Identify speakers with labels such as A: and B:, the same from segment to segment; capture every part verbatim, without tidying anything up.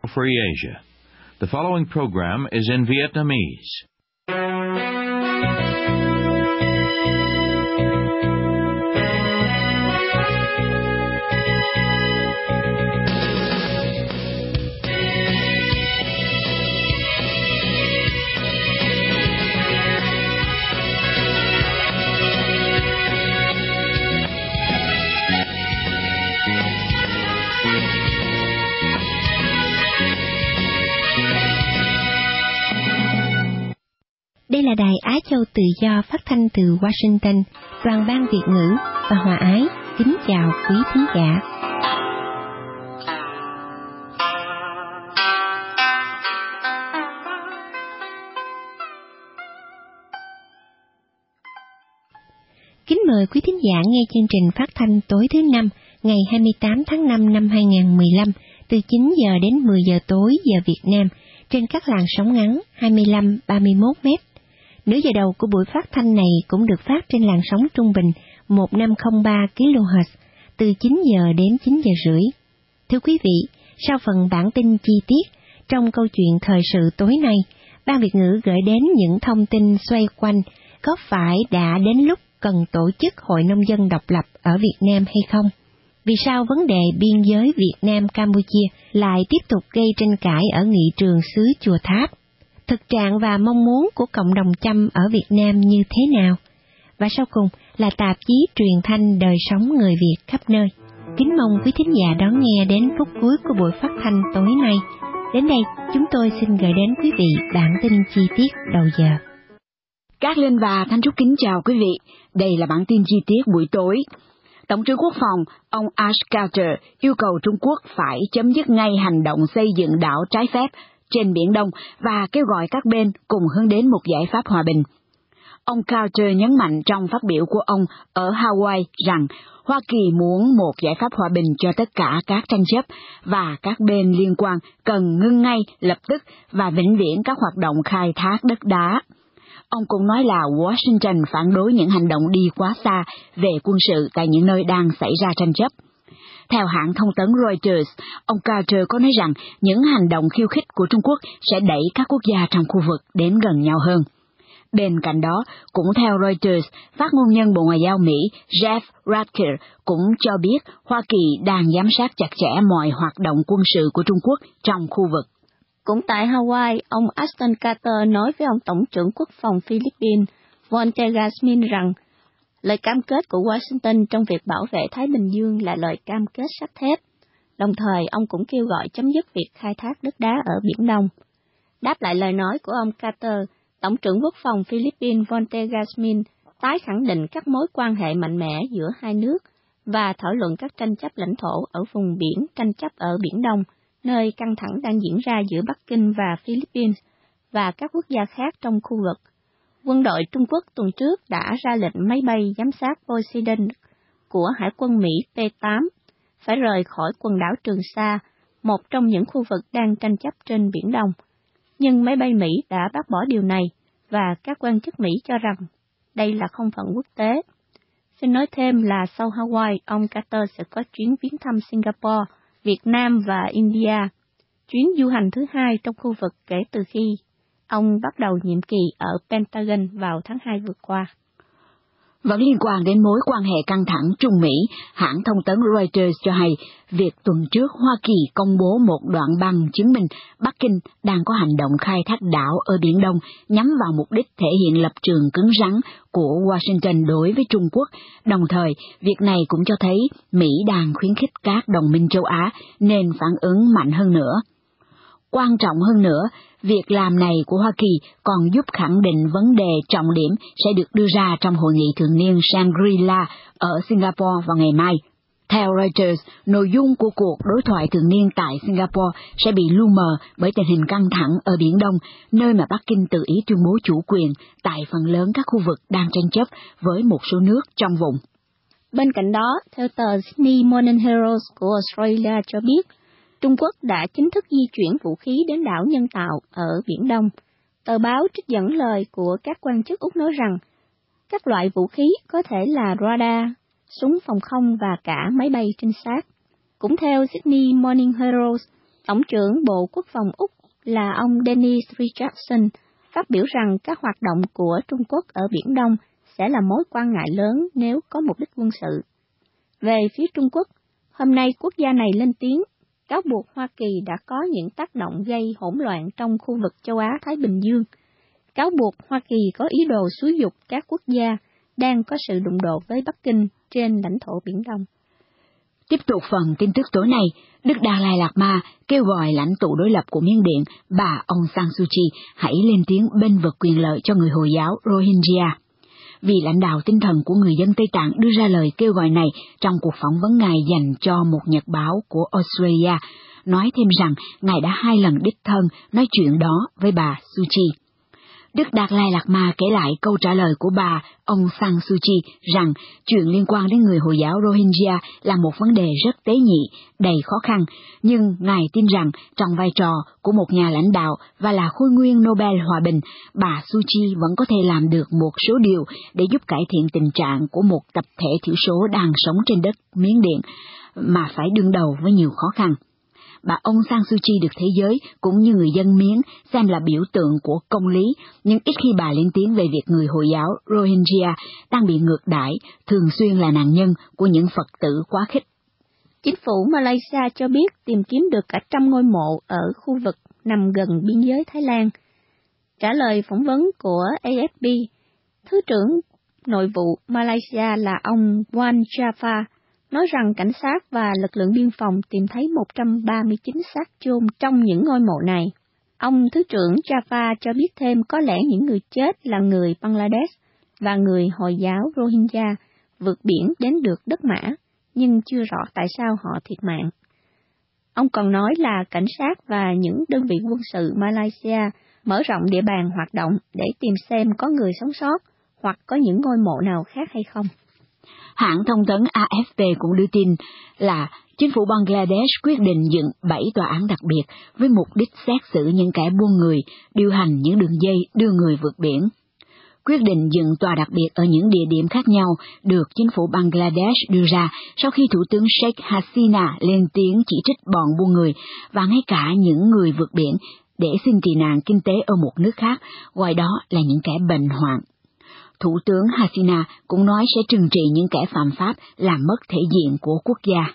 A: Free Asia. The following program is in Vietnamese.
B: Đây là Đài Á Châu Tự Do phát thanh từ Washington, Đoàn ban Việt ngữ và Hòa Ái kính chào quý thính giả. Kính mời quý thính giả nghe chương trình phát thanh tối thứ năm, ngày hai mươi tám tháng năm năm hai nghìn không trăm mười lăm, từ chín giờ đến mười giờ tối giờ Việt Nam, trên các làn sóng ngắn hai mươi lăm ba mươi mốt mét. Nửa giờ đầu của buổi phát thanh này cũng được phát trên làn sóng trung bình một nghìn năm trăm lẻ ba ki lô héc từ chín giờ đến chín giờ rưỡi. Thưa quý vị, sau phần bản tin chi tiết, trong câu chuyện thời sự tối nay, Ban Việt ngữ gửi đến những thông tin xoay quanh có phải đã đến lúc cần tổ chức Hội Nông dân độc lập ở Việt Nam hay không? Vì sao vấn đề biên giới Việt Nam-Campuchia lại tiếp tục gây tranh cãi ở nghị trường xứ Chùa Tháp? Thực trạng và mong muốn của cộng đồng Chăm ở Việt Nam như thế nào? Và sau cùng là tạp chí truyền thanh đời sống người Việt khắp nơi. Kính mong quý thính giả đón nghe đến phút cuối của buổi phát thanh tối nay. Đến đây, chúng tôi xin gửi đến quý vị bản tin chi tiết đầu giờ.
C: Cát Linh và Thanh Trúc kính chào quý vị. Đây là bản tin chi tiết buổi tối. Tổng trưởng Quốc phòng, ông Ash Carter yêu cầu Trung Quốc phải chấm dứt ngay hành động xây dựng đảo trái phép trên Biển Đông và kêu gọi các bên cùng hướng đến một giải pháp hòa bình. Ông Carter nhấn mạnh trong phát biểu của ông ở Hawaii rằng Hoa Kỳ muốn một giải pháp hòa bình cho tất cả các tranh chấp và các bên liên quan cần ngưng ngay lập tức và vĩnh viễn các hoạt động khai thác đất đá. Ông cũng nói là Washington phản đối những hành động đi quá xa về quân sự tại những nơi đang xảy ra tranh chấp. Theo hãng thông tấn Reuters, ông Carter có nói rằng những hành động khiêu khích của Trung Quốc sẽ đẩy các quốc gia trong khu vực đến gần nhau hơn. Bên cạnh đó, cũng theo Reuters, phát ngôn nhân Bộ Ngoại giao Mỹ Jeff Ratker cũng cho biết Hoa Kỳ đang giám sát chặt chẽ mọi hoạt động quân sự của Trung Quốc trong khu vực.
D: Cũng tại Hawaii, ông Ashton Carter nói với ông Tổng trưởng Quốc phòng Philippines Vontegasmin rằng lời cam kết của Washington trong việc bảo vệ Thái Bình Dương là lời cam kết sắt thép. Đồng thời, ông cũng kêu gọi chấm dứt việc khai thác đất đá ở Biển Đông. Đáp lại lời nói của ông Carter, Tổng trưởng Quốc phòng Philippines Vontegasmin tái khẳng định các mối quan hệ mạnh mẽ giữa hai nước và thảo luận các tranh chấp lãnh thổ ở vùng biển tranh chấp ở Biển Đông, nơi căng thẳng đang diễn ra giữa Bắc Kinh và Philippines và các quốc gia khác trong khu vực. Quân đội Trung Quốc tuần trước đã ra lệnh máy bay giám sát Poseidon của Hải quân Mỹ P tám phải rời khỏi quần đảo Trường Sa, một trong những khu vực đang tranh chấp trên Biển Đông. Nhưng máy bay Mỹ đã bác bỏ điều này và các quan chức Mỹ cho rằng đây là không phận quốc tế. Xin nói thêm là sau Hawaii, ông Carter sẽ có chuyến viếng thăm Singapore, Việt Nam và India, chuyến du hành thứ hai trong khu vực kể từ khi ông bắt đầu nhiệm kỳ ở Pentagon vào tháng hai vừa qua.
C: Vẫn liên quan đến mối quan hệ căng thẳng Trung-Mỹ, hãng thông tấn Reuters cho hay việc tuần trước Hoa Kỳ công bố một đoạn băng chứng minh Bắc Kinh đang có hành động khai thác đảo ở Biển Đông nhắm vào mục đích thể hiện lập trường cứng rắn của Washington đối với Trung Quốc. Đồng thời, việc này cũng cho thấy Mỹ đang khuyến khích các đồng minh châu Á nên phản ứng mạnh hơn nữa. Quan trọng hơn nữa, việc làm này của Hoa Kỳ còn giúp khẳng định vấn đề trọng điểm sẽ được đưa ra trong hội nghị thường niên Shangri-La ở Singapore vào ngày mai. Theo Reuters, nội dung của cuộc đối thoại thường niên tại Singapore sẽ bị lu mờ bởi tình hình căng thẳng ở Biển Đông, nơi mà Bắc Kinh tự ý tuyên bố chủ quyền tại phần lớn các khu vực đang tranh chấp với một số nước trong vùng.
D: Bên cạnh đó, theo tờ Sydney Morning Herald của Australia cho biết, Trung Quốc đã chính thức di chuyển vũ khí đến đảo nhân tạo ở Biển Đông. Tờ báo trích dẫn lời của các quan chức Úc nói rằng, các loại vũ khí có thể là radar, súng phòng không và cả máy bay trinh sát. Cũng theo Sydney Morning Herald, Tổng trưởng Bộ Quốc phòng Úc là ông Dennis Richardson phát biểu rằng các hoạt động của Trung Quốc ở Biển Đông sẽ là mối quan ngại lớn nếu có mục đích quân sự. Về phía Trung Quốc, hôm nay quốc gia này lên tiếng, cáo buộc Hoa Kỳ đã có những tác động gây hỗn loạn trong khu vực châu Á-Thái Bình Dương, cáo buộc Hoa Kỳ có ý đồ xúi giục các quốc gia đang có sự đụng độ với Bắc Kinh trên lãnh thổ Biển Đông.
C: Tiếp tục phần tin tức tối nay, Đức Đạt Lai Lạt Ma kêu gọi lãnh tụ đối lập của Miến Điện, bà Aung San Suu Kyi, hãy lên tiếng bênh vực quyền lợi cho người Hồi giáo Rohingya. Vị lãnh đạo tinh thần của người dân Tây Tạng đưa ra lời kêu gọi này trong cuộc phỏng vấn ngài dành cho một nhật báo của Australia, nói thêm rằng ngài đã hai lần đích thân nói chuyện đó với bà Suu Kyi. Đức Đạt Lai Lạt Ma kể lại câu trả lời của bà Aung San Suu Kyi rằng chuyện liên quan đến người Hồi giáo Rohingya là một vấn đề rất tế nhị, đầy khó khăn, nhưng ngài tin rằng trong vai trò của một nhà lãnh đạo và là khôi nguyên Nobel Hòa bình, bà Suu Kyi vẫn có thể làm được một số điều để giúp cải thiện tình trạng của một tập thể thiểu số đang sống trên đất Miến Điện, mà phải đương đầu với nhiều khó khăn. Bà Aung San Suu Kyi được thế giới cũng như người dân Miến xem là biểu tượng của công lý, nhưng ít khi bà lên tiếng về việc người Hồi giáo Rohingya đang bị ngược đãi, thường xuyên là nạn nhân của những Phật tử quá khích.
D: Chính phủ Malaysia cho biết tìm kiếm được cả trăm ngôi mộ ở khu vực nằm gần biên giới Thái Lan. Trả lời phỏng vấn của A F P, Thứ trưởng Nội vụ Malaysia là ông Wan Jafar nói rằng cảnh sát và lực lượng biên phòng tìm thấy một trăm ba mươi chín xác chôn trong những ngôi mộ này. Ông Thứ trưởng Jaffa cho biết thêm có lẽ những người chết là người Bangladesh và người Hồi giáo Rohingya vượt biển đến được đất Mã, nhưng chưa rõ tại sao họ thiệt mạng. Ông còn nói là cảnh sát và những đơn vị quân sự Malaysia mở rộng địa bàn hoạt động để tìm xem có người sống sót hoặc có những ngôi mộ nào khác hay không.
C: Hãng thông tấn A F P cũng đưa tin là chính phủ Bangladesh quyết định dựng bảy tòa án đặc biệt với mục đích xét xử những kẻ buôn người, điều hành những đường dây đưa người vượt biển. Quyết định dựng tòa đặc biệt ở những địa điểm khác nhau được chính phủ Bangladesh đưa ra sau khi Thủ tướng Sheikh Hasina lên tiếng chỉ trích bọn buôn người và ngay cả những người vượt biển để xin tị nạn kinh tế ở một nước khác, gọi đó là những kẻ bệnh hoạn. Thủ tướng Hasina cũng nói sẽ trừng trị những kẻ phạm pháp làm mất thể diện của quốc gia.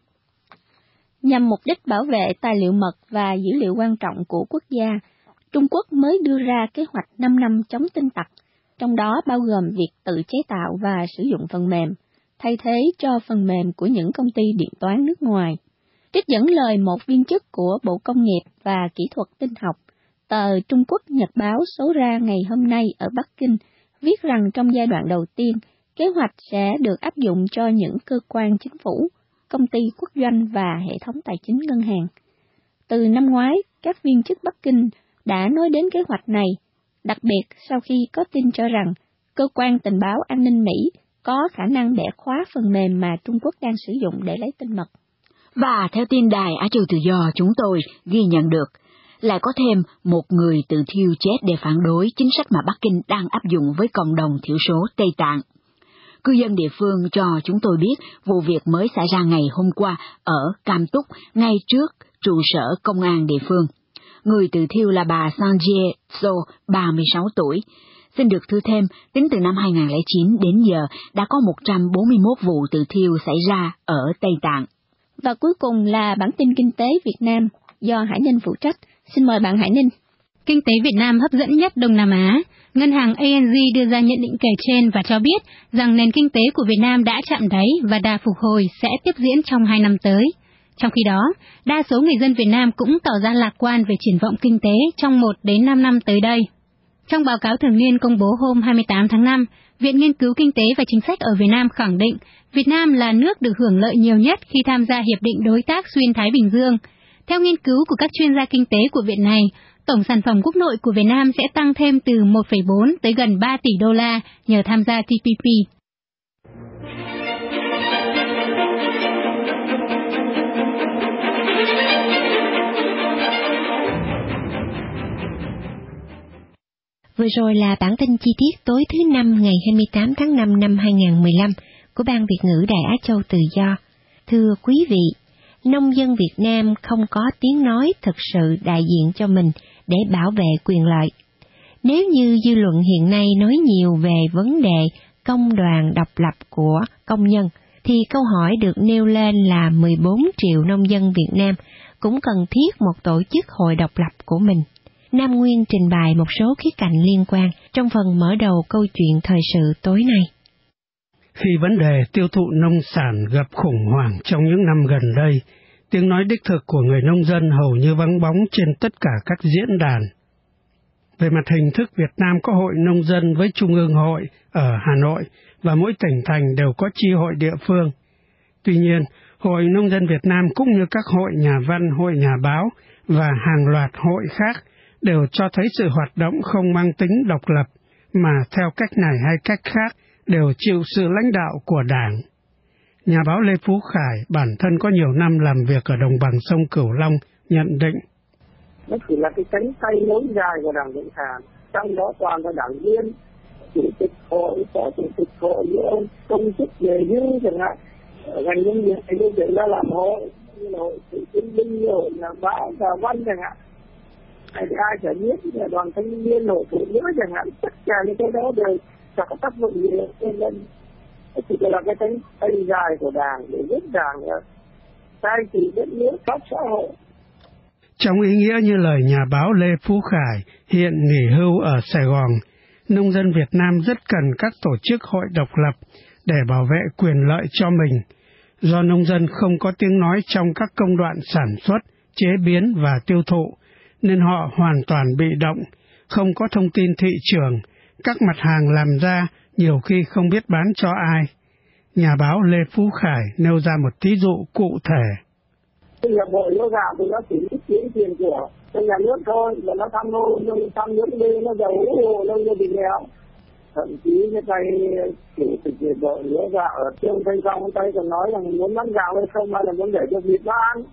D: Nhằm mục đích bảo vệ tài liệu mật và dữ liệu quan trọng của quốc gia, Trung Quốc mới đưa ra kế hoạch năm năm chống tin tặc, trong đó bao gồm việc tự chế tạo và sử dụng phần mềm, thay thế cho phần mềm của những công ty điện toán nước ngoài. Trích dẫn lời một viên chức của Bộ Công nghiệp và Kỹ thuật Tin học, tờ Trung Quốc Nhật báo số ra ngày hôm nay ở Bắc Kinh viết rằng trong giai đoạn đầu tiên, kế hoạch sẽ được áp dụng cho những cơ quan chính phủ, công ty quốc doanh và hệ thống tài chính ngân hàng. Từ năm ngoái, các viên chức Bắc Kinh đã nói đến kế hoạch này, đặc biệt sau khi có tin cho rằng cơ quan tình báo an ninh Mỹ có khả năng bẻ khóa phần mềm mà Trung Quốc đang sử dụng để lấy tin mật.
C: Và theo tin đài Á Châu Tự Do chúng tôi ghi nhận được, lại có thêm một người tự thiêu chết để phản đối chính sách mà Bắc Kinh đang áp dụng với cộng đồng thiểu số Tây Tạng. Cư dân địa phương cho chúng tôi biết vụ việc mới xảy ra ngày hôm qua ở Cam Túc, ngay trước trụ sở công an địa phương. Người tự thiêu là bà Sanjie So, ba mươi sáu tuổi. Xin được thưa thêm, tính từ năm hai không không chín đến giờ đã có một trăm bốn mươi mốt vụ tự thiêu xảy ra ở Tây Tạng.
D: Và cuối cùng là bản tin kinh tế Việt Nam do Hải Ninh phụ trách. Xin mời bạn Hải Ninh.
E: Kinh tế Việt Nam hấp dẫn nhất Đông Nam Á. Ngân hàng A N G đưa ra nhận định kể trên và cho biết rằng nền kinh tế của Việt Nam đã chạm đáy và đà phục hồi sẽ tiếp diễn trong hai năm tới. Trong khi đó, đa số người dân Việt Nam cũng tỏ ra lạc quan về triển vọng kinh tế trong một đến năm năm tới đây. Trong báo cáo thường niên công bố hôm hai mươi tám tháng năm, Viện Nghiên cứu Kinh tế và Chính sách ở Việt Nam khẳng định Việt Nam là nước được hưởng lợi nhiều nhất khi tham gia Hiệp định Đối tác Xuyên Thái Bình Dương. Theo nghiên cứu của các chuyên gia kinh tế của viện này, tổng sản phẩm quốc nội của Việt Nam sẽ tăng thêm từ một phẩy bốn tới gần ba tỷ đô la nhờ tham gia T P P.
B: Vừa rồi là bản tin chi tiết tối thứ năm ngày hai mươi tám tháng năm năm hai nghìn không trăm mười lăm của Ban Việt ngữ Đài Á Châu Tự Do. Thưa quý vị, nông dân Việt Nam không có tiếng nói thực sự đại diện cho mình để bảo vệ quyền lợi. Nếu như dư luận hiện nay nói nhiều về vấn đề công đoàn độc lập của công nhân, thì câu hỏi được nêu lên là mười bốn triệu nông dân Việt Nam cũng cần thiết một tổ chức hội độc lập của mình. Nam Nguyên trình bày một số khía cạnh liên quan trong phần mở đầu câu chuyện thời sự tối nay.
F: Khi vấn đề tiêu thụ nông sản gặp khủng hoảng trong những năm gần đây, tiếng nói đích thực của người nông dân hầu như vắng bóng trên tất cả các diễn đàn. Về mặt hình thức, Việt Nam có hội nông dân với Trung ương hội ở Hà Nội và mỗi tỉnh thành đều có chi hội địa phương. Tuy nhiên, Hội Nông dân Việt Nam cũng như các hội nhà văn, hội nhà báo và hàng loạt hội khác đều cho thấy sự hoạt động không mang tính độc lập, mà theo cách này hay cách khác đều chịu sự lãnh đạo của Đảng. Nhà báo Lê Phú Khải, bản thân có nhiều năm làm việc ở đồng bằng sông Cửu Long, nhận định.
G: Nó chỉ là cái cánh tay nối dài của Đảng Cộng sản, trong đó toàn là đảng viên, chủ tịch hội, phó chủ tịch hội, như ông công chức về hưu chẳng hạn, ngành nông nghiệp thì bây giờ ra làm hội, như là hội cựu chiến binh, hội nhà báo, nhà văn chẳng hạn. Hay thì ai chả biết là đoàn thanh niên, hội phụ nữ chẳng hạn, tất cả những cái đó đều chẳng có tác dụng gì lên lên. Chỉ là cái cánh tay dài của Đảng để giúp Đảng cai trị đất nước, các xã hội.
F: Trong ý nghĩa như lời nhà báo Lê Phú Khải, hiện nghỉ hưu ở Sài Gòn, nông dân Việt Nam rất cần các tổ chức hội độc lập để bảo vệ quyền lợi cho mình. Do nông dân không có tiếng nói trong các công đoạn sản xuất, chế biến và tiêu thụ, nên họ hoàn toàn bị động, không có thông tin thị trường, các mặt hàng làm ra nhiều khi không biết bán cho ai. Nhà báo Lê Phú Khải nêu ra một thí dụ cụ thể.
G: Hiệp hội lúa gạo thì nó chỉ ít kiếm tiền của nhà nước thôi, mà nó tham mô tham nhũng đi, nó giàu nông dân bị nghèo. Thậm chí cái tay chủ tịch hiệp hội lúa gạo ở Trương Thanh Phong tay còn nói rằng muốn bán gạo hay không, hay là muốn để cho vịt nó ăn.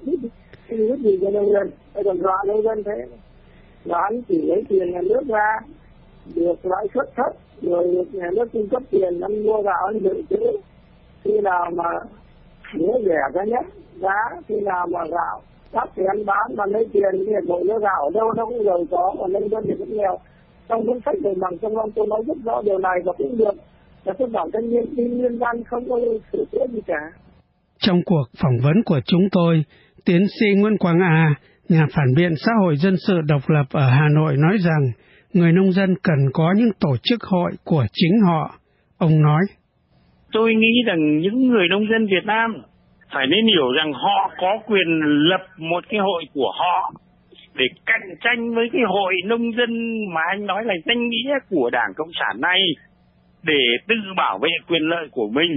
G: Cái biết gì cho nông dân, hay còn dọa nông dân thế. Và anh chỉ lấy tiền nhà nước ra, được lãi suất thấp, rồi nhà nước cung cấp tiền ăn mua gạo, ăn dự trữ. Khi nào mà lúa rẻ giá nhất, giá khi nào mà gạo thấp thì ăn bán, mà lấy tiền thì bộ lúa gạo ở đâu nó cũng giàu có, còn nông dân thì cũng nghèo. Trong cuốn sách đồng bằng sông Long tôi nói rất rõ điều này, và cũng được là tôi bảo thanh niên tin nhân dân không có sự sửa gì cả.
F: Trong cuộc phỏng vấn của chúng tôi, tiến sĩ Nguyễn Quang A, nhà phản biện xã hội dân sự độc lập ở Hà Nội nói rằng người nông dân cần có những tổ chức hội của chính họ. Ông nói:
H: Tôi nghĩ rằng những người nông dân Việt Nam phải nên hiểu rằng họ có quyền lập một cái hội của họ để cạnh tranh với cái hội nông dân mà anh nói là danh nghĩa của Đảng Cộng sản này, để tự bảo vệ quyền lợi của mình.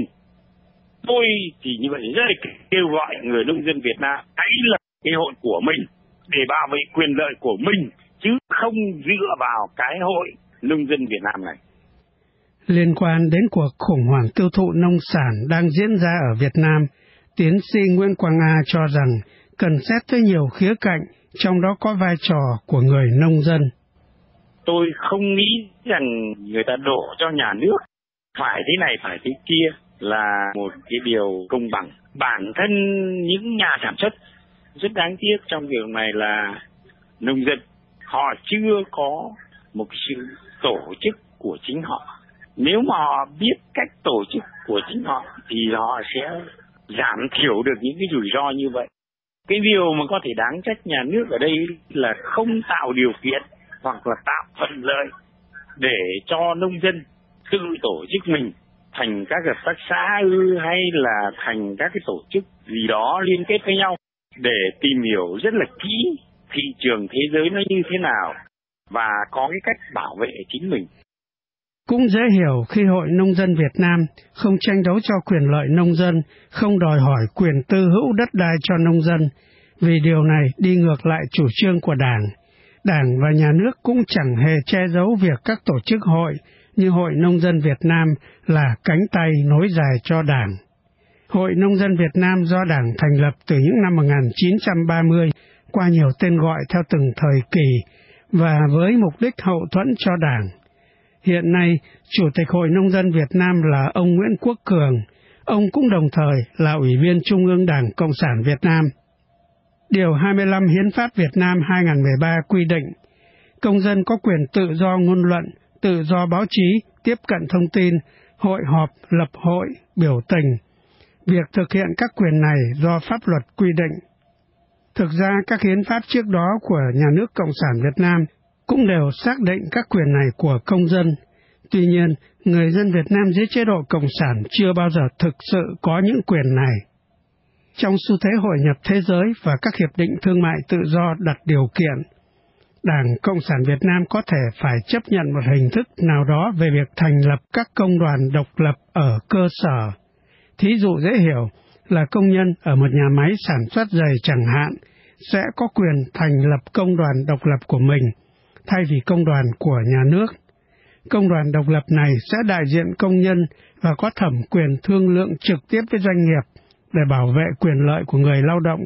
H: Tôi thì như vậy rất là kêu gọi người nông dân Việt Nam hãy lập cái hội của mình để bảo vệ quyền lợi của mình, chứ không dựa vào cái hội nông dân Việt Nam này.
F: Liên quan đến cuộc khủng hoảng tiêu thụ nông sản đang diễn ra ở Việt Nam, tiến sĩ Nguyễn Quang A cho rằng cần xét tới nhiều khía cạnh, trong đó có vai trò của người nông dân.
H: Tôi không nghĩ rằng người ta đổ cho nhà nước phải thế này phải thế kia là một cái điều công bằng. Bản thân những nhà sản xuất rất đáng tiếc trong việc này là nông dân, họ chưa có một sự tổ chức của chính họ. Nếu mà họ biết cách tổ chức của chính họ thì họ sẽ giảm thiểu được những cái rủi ro như vậy. Cái điều mà có thể đáng trách nhà nước ở đây là không tạo điều kiện hoặc là tạo thuận lợi để cho nông dân tự tổ chức mình thành các hợp tác xã ư hay là thành các cái tổ chức gì đó liên kết với nhau để tìm hiểu rất là kỹ thị trường thế giới nó như thế nào và có cái cách bảo vệ chính mình.
F: Cũng dễ hiểu khi Hội Nông dân Việt Nam không tranh đấu cho quyền lợi nông dân, không đòi hỏi quyền tư hữu đất đai cho nông dân, vì điều này đi ngược lại chủ trương của Đảng. Đảng và nhà nước cũng chẳng hề che giấu việc các tổ chức hội như Hội Nông dân Việt Nam là cánh tay nối dài cho Đảng. Hội Nông dân Việt Nam do Đảng thành lập từ những năm một nghìn chín trăm ba mươi qua nhiều tên gọi theo từng thời kỳ và với mục đích hậu thuẫn cho Đảng. Hiện nay, Chủ tịch Hội Nông dân Việt Nam là ông Nguyễn Quốc Cường. Ông cũng đồng thời là Ủy viên Trung ương Đảng Cộng sản Việt Nam. Điều hai mươi lăm Hiến pháp Việt Nam hai không một ba quy định, công dân có quyền tự do ngôn luận, tự do báo chí, tiếp cận thông tin, hội họp, lập hội, biểu tình. Việc thực hiện các quyền này do pháp luật quy định. Thực ra các hiến pháp trước đó của nhà nước Cộng sản Việt Nam cũng đều xác định các quyền này của công dân. Tuy nhiên, người dân Việt Nam dưới chế độ Cộng sản chưa bao giờ thực sự có những quyền này. Trong xu thế hội nhập thế giới và các hiệp định thương mại tự do đặt điều kiện, Đảng Cộng sản Việt Nam có thể phải chấp nhận một hình thức nào đó về việc thành lập các công đoàn độc lập ở cơ sở. Thí dụ dễ hiểu là công nhân ở một nhà máy sản xuất giày chẳng hạn sẽ có quyền thành lập công đoàn độc lập của mình, thay vì công đoàn của nhà nước. Công đoàn độc lập này sẽ đại diện công nhân và có thẩm quyền thương lượng trực tiếp với doanh nghiệp để bảo vệ quyền lợi của người lao động.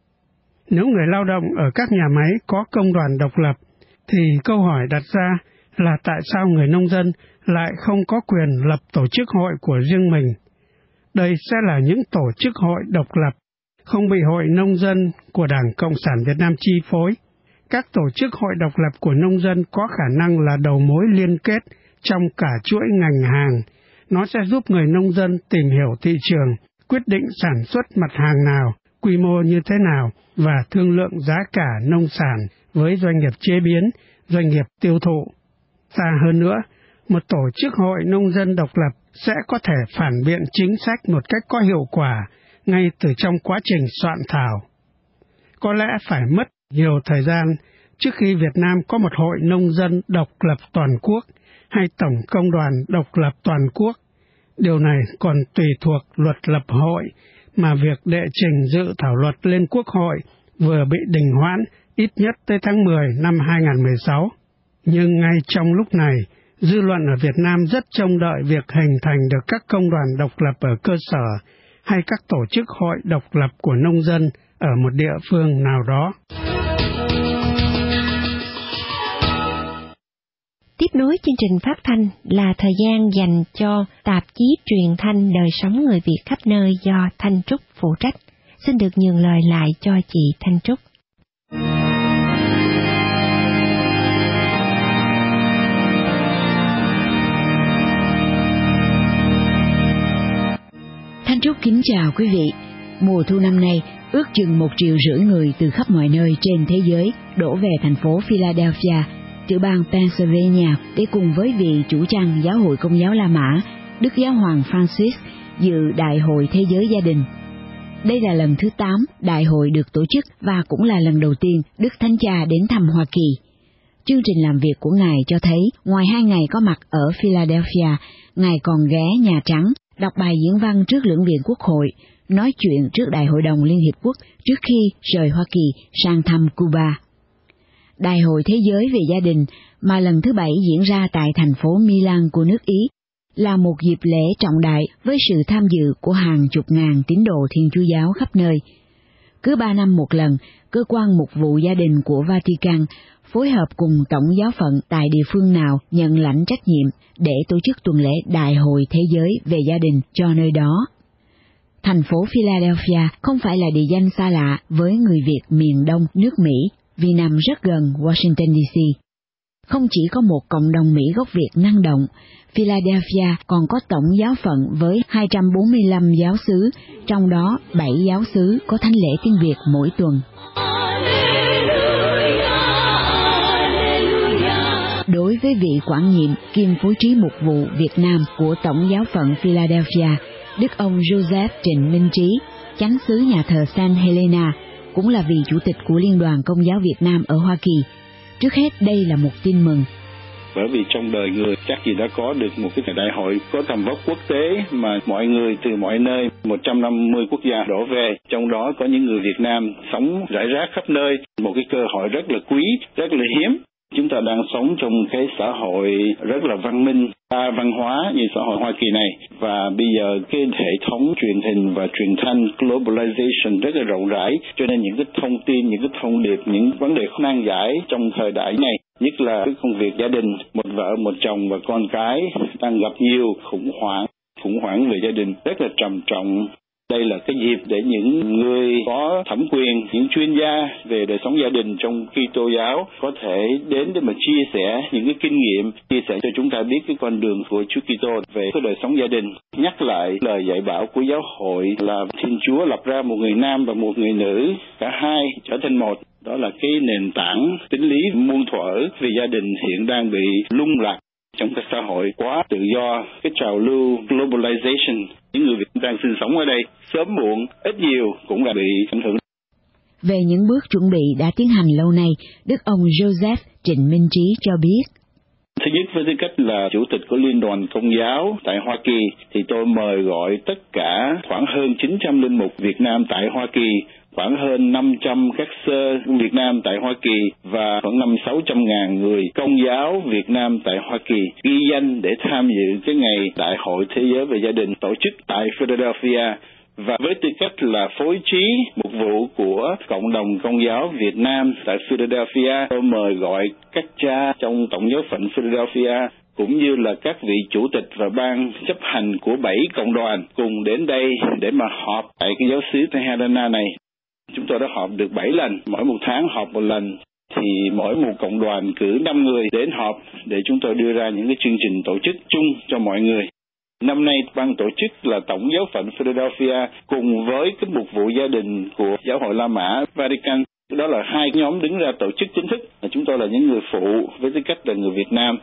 F: Nếu người lao động ở các nhà máy có công đoàn độc lập, thì câu hỏi đặt ra là tại sao người nông dân lại không có quyền lập tổ chức hội của riêng mình? Đây sẽ là những tổ chức hội độc lập, không bị Hội Nông dân của Đảng Cộng sản Việt Nam chi phối. Các tổ chức hội độc lập của nông dân có khả năng là đầu mối liên kết trong cả chuỗi ngành hàng. Nó sẽ giúp người nông dân tìm hiểu thị trường, quyết định sản xuất mặt hàng nào, quy mô như thế nào và thương lượng giá cả nông sản với doanh nghiệp chế biến, doanh nghiệp tiêu thụ. Xa hơn nữa, một tổ chức hội nông dân độc lập sẽ có thể phản biện chính sách một cách có hiệu quả ngay từ trong quá trình soạn thảo. Có lẽ phải mất nhiều thời gian trước khi Việt Nam có một hội nông dân độc lập toàn quốc hay tổng công đoàn độc lập toàn quốc. Điều này còn tùy thuộc luật lập hội mà việc đệ trình dự thảo luật lên Quốc hội vừa bị đình hoãn ít nhất tới tháng mười năm hai không một sáu. Nhưng ngay trong lúc này, dư luận ở Việt Nam rất trông đợi việc hình thành được các công đoàn độc lập ở cơ sở hay các tổ chức hội độc lập của nông dân ở một địa phương nào đó.
B: Tiếp nối chương trình phát thanh là thời gian dành cho tạp chí truyền thanh đời sống người Việt khắp nơi do Thanh Trúc phụ trách. Xin được nhường lời lại cho chị Thanh Trúc.
C: Thanh Trúc kính chào quý vị. Mùa thu năm nay, ước chừng một triệu rưỡi người từ khắp mọi nơi trên thế giới đổ về thành phố Philadelphia, tiểu bang Pennsylvania để cùng với vị chủ chăn Giáo hội Công giáo La Mã, Đức Giáo hoàng Francis dự Đại hội Thế giới Gia đình. Đây là lần thứ tám đại hội được tổ chức và cũng là lần đầu tiên Đức Thánh Cha đến thăm Hoa Kỳ. Chương trình làm việc của Ngài cho thấy, ngoài hai ngày có mặt ở Philadelphia, Ngài còn ghé Nhà Trắng, đọc bài diễn văn trước lưỡng viện Quốc hội, nói chuyện trước Đại hội đồng Liên Hiệp Quốc trước khi rời Hoa Kỳ sang thăm Cuba. Đại hội Thế giới về gia đình mà lần thứ bảy diễn ra tại thành phố Milan của nước Ý là một dịp lễ trọng đại với sự tham dự của hàng chục ngàn tín đồ Thiên Chúa giáo khắp nơi. Cứ ba năm một lần, cơ quan mục vụ gia đình của Vatican phối hợp cùng tổng giáo phận tại địa phương nào nhận lãnh trách nhiệm để tổ chức tuần lễ Đại hội Thế giới về gia đình cho nơi đó. Thành phố Philadelphia không phải là địa danh xa lạ với người Việt miền Đông nước Mỹ vì nằm rất gần Washington đê xê. Không chỉ có một cộng đồng Mỹ gốc Việt năng động, Philadelphia còn có tổng giáo phận với hai trăm bốn mươi lăm giáo xứ, trong đó bảy giáo xứ có thánh lễ tiếng Việt mỗi tuần. Đối với vị quản nhiệm kiêm phối trí mục vụ Việt Nam của tổng giáo phận Philadelphia, Đức ông Joseph Trịnh Minh Trí, chánh xứ nhà thờ Saint Helena, cũng là vị chủ tịch của Liên đoàn Công giáo Việt Nam ở Hoa Kỳ. Trước hết đây là một tin mừng.
I: Bởi vì trong đời người chắc gì đã có được một cái đại hội có tầm vóc quốc tế mà mọi người từ mọi nơi, một trăm năm mươi quốc gia đổ về, trong đó có những người Việt Nam sống rải rác khắp nơi, một cái cơ hội rất là quý, rất là hiếm. Chúng ta đang sống trong cái xã hội rất là văn minh, đa văn hóa như xã hội Hoa Kỳ này, và bây giờ cái hệ thống truyền hình và truyền thanh globalization rất là rộng rãi, cho nên những cái thông tin, những cái thông điệp, những vấn đề khó nan giải trong thời đại này, nhất là cái công việc gia đình, một vợ, một chồng và con cái đang gặp nhiều khủng hoảng, khủng hoảng về gia đình rất là trầm trọng. Đây là cái dịp để những người có thẩm quyền, những chuyên gia về đời sống gia đình trong Kitô giáo có thể đến để mà chia sẻ những cái kinh nghiệm, chia sẻ cho chúng ta biết cái con đường của Chúa Kitô về cái đời sống gia đình. Nhắc lại lời dạy bảo của giáo hội là Thiên Chúa lập ra một người nam và một người nữ, cả hai trở thành một. Đó là cái nền tảng tín lý muôn thuở về gia đình hiện đang bị lung lạc trong cái xã hội quá tự do, cái trào lưu globalization. Những người Việt đang sinh sống ở đây sớm muộn ít nhiều cũng là bị ảnh hưởng.
C: Về những bước chuẩn bị đã tiến hành lâu nay, Đức ông Joseph Trịnh Minh Trí cho biết.
I: Thứ nhất, với tư cách là chủ tịch của Liên đoàn Công giáo tại Hoa Kỳ, thì tôi mời gọi tất cả khoảng hơn chín trăm linh mục Việt Nam tại Hoa Kỳ, khoảng hơn năm trăm các sơ Việt Nam tại Hoa Kỳ và khoảng năm sáu trăm ngàn người Công giáo Việt Nam tại Hoa Kỳ ghi danh để tham dự cái ngày Đại hội Thế giới về gia đình tổ chức tại Philadelphia. Và với tư cách là phối trí mục vụ của cộng đồng Công giáo Việt Nam tại Philadelphia, tôi mời gọi các cha trong tổng giáo phận Philadelphia cũng như là các vị chủ tịch và ban chấp hành của bảy cộng đoàn cùng đến đây để mà họp tại cái giáo xứ Helena này. Chúng tôi đã họp được bảy lần, mỗi một tháng họp một lần, thì mỗi một cộng đoàn cử năm người đến họp để chúng tôi đưa ra những cái chương trình tổ chức chung cho mọi người. Năm nay, ban tổ chức là Tổng giáo phận Philadelphia cùng với cái mục vụ gia đình của Giáo hội La Mã Vatican. Đó là hai nhóm đứng ra tổ chức chính thức. Chúng tôi là những người phụ với tư cách là người Việt Nam.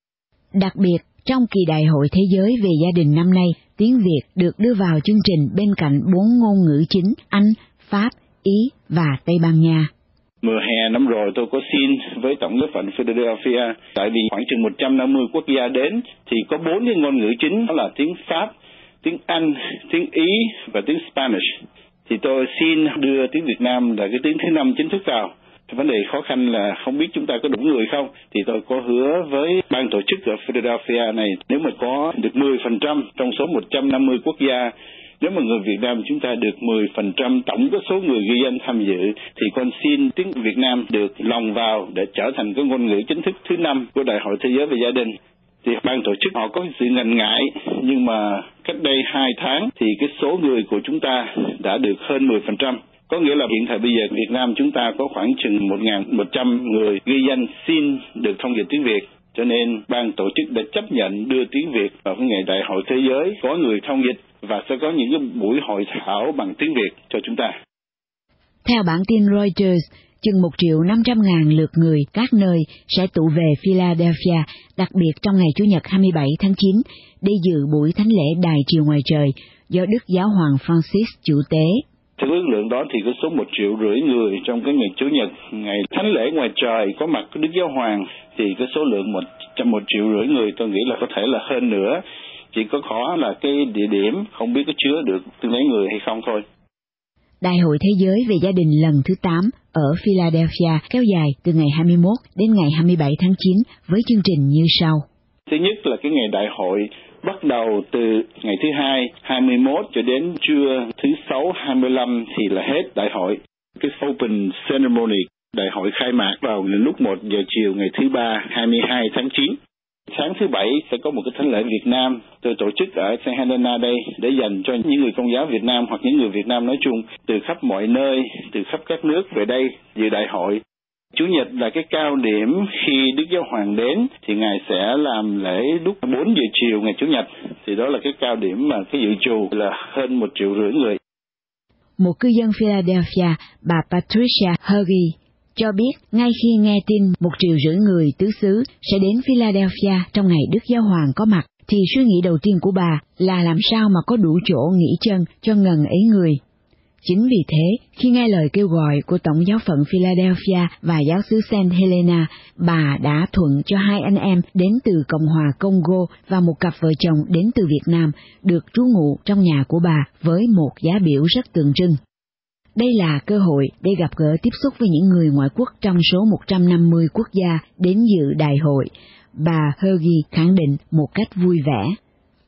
C: Đặc biệt, trong kỳ Đại hội Thế giới về gia đình năm nay, tiếng Việt được đưa vào chương trình bên cạnh bốn ngôn ngữ chính Anh, Pháp, Ý và Tây Ban Nha.
I: Mùa hè năm rồi tôi có xin với Tổng giáo phận Philadelphia, tại vì khoảng chừng một trăm năm mươi quốc gia đến, thì có bốn cái ngôn ngữ chính, đó là tiếng Pháp, tiếng Anh, tiếng Ý và tiếng Spanish. Thì tôi xin đưa tiếng Việt Nam là cái tiếng thứ năm chính thức vào. Vấn đề khó khăn là không biết chúng ta có đủ người không, thì tôi có hứa với ban tổ chức ở Philadelphia này, nếu mà có được mười phần trăm trong số một trăm năm mươi quốc gia, nếu mà người Việt Nam chúng ta được mười phần trăm tổng cái số người ghi danh tham dự, thì con xin tiếng Việt Nam được lồng vào để trở thành cái ngôn ngữ chính thức thứ năm của Đại hội Thế giới về gia đình. Thì ban tổ chức họ có sự ngần ngại, nhưng mà cách đây hai tháng thì cái số người của chúng ta đã được hơn mười phần trăm. Có nghĩa là hiện tại bây giờ Việt Nam chúng ta có khoảng chừng một nghìn một trăm người ghi danh xin được thông dịch tiếng Việt. Cho nên ban tổ chức đã chấp nhận đưa tiếng Việt vào cái ngày Đại hội Thế giới, có người thông dịch và sẽ có những cái buổi hội thảo bằng tiếng Việt cho chúng ta.
C: Theo bản tin Reuters, chừng một triệu năm trăm ngàn lượt người các nơi sẽ tụ về Philadelphia, đặc biệt trong ngày Chủ nhật hai mươi bảy tháng chín, để dự buổi thánh lễ Đài Triều Ngoài Trời do Đức Giáo hoàng Francis chủ tế.
I: Theo ước lượng đó thì có số một triệu rưỡi người trong cái ngày Chủ nhật, ngày thánh lễ ngoài trời có mặt của Đức Giáo hoàng, thì cái số lượng một trăm một triệu rưỡi người tôi nghĩ là có thể là hơn nữa. Chỉ có khó là cái địa điểm không biết có chứa được từng ấy người hay không thôi.
C: Đại hội Thế giới về gia đình lần thứ tám ở Philadelphia kéo dài từ ngày hai mươi mốt đến ngày hai mươi bảy tháng chín với chương trình như sau.
I: Thứ nhất là cái ngày đại hội bắt đầu từ ngày thứ hai, hai mươi mốt cho đến trưa thứ sáu, hai mươi lăm thì là hết đại hội. Cái Open Ceremony, đại hội khai mạc vào lúc một giờ chiều ngày thứ ba, hai mươi hai tháng chín. Sáng thứ bảy sẽ có một cái thánh lễ Việt Nam tôi tổ chức ở Saint Helena đây để dành cho những người Công giáo Việt Nam hoặc những người Việt Nam nói chung từ khắp mọi nơi, từ khắp các nước về đây dự đại hội. Chủ nhật là cái cao điểm khi Đức Giáo hoàng đến thì Ngài sẽ làm lễ lúc bốn giờ chiều ngày Chủ nhật. Thì đó là cái cao điểm mà cái dự trù là hơn một triệu rưỡi người.
C: Một cư dân Philadelphia, bà Patricia Huggy, cho biết ngay khi nghe tin một triệu rưỡi người tứ xứ sẽ đến Philadelphia trong ngày Đức Giáo hoàng có mặt, thì suy nghĩ đầu tiên của bà là làm sao mà có đủ chỗ nghỉ chân cho ngần ấy người. Chính vì thế, khi nghe lời kêu gọi của Tổng giáo phận Philadelphia và giáo xứ Saint Helena, bà đã thuận cho hai anh em đến từ Cộng hòa Congo và một cặp vợ chồng đến từ Việt Nam được trú ngụ trong nhà của bà với một giá biểu rất tượng trưng. Đây là cơ hội để gặp gỡ tiếp xúc với những người ngoại quốc trong số một trăm năm mươi quốc gia đến dự đại hội, bà Huggy khẳng định một cách vui vẻ.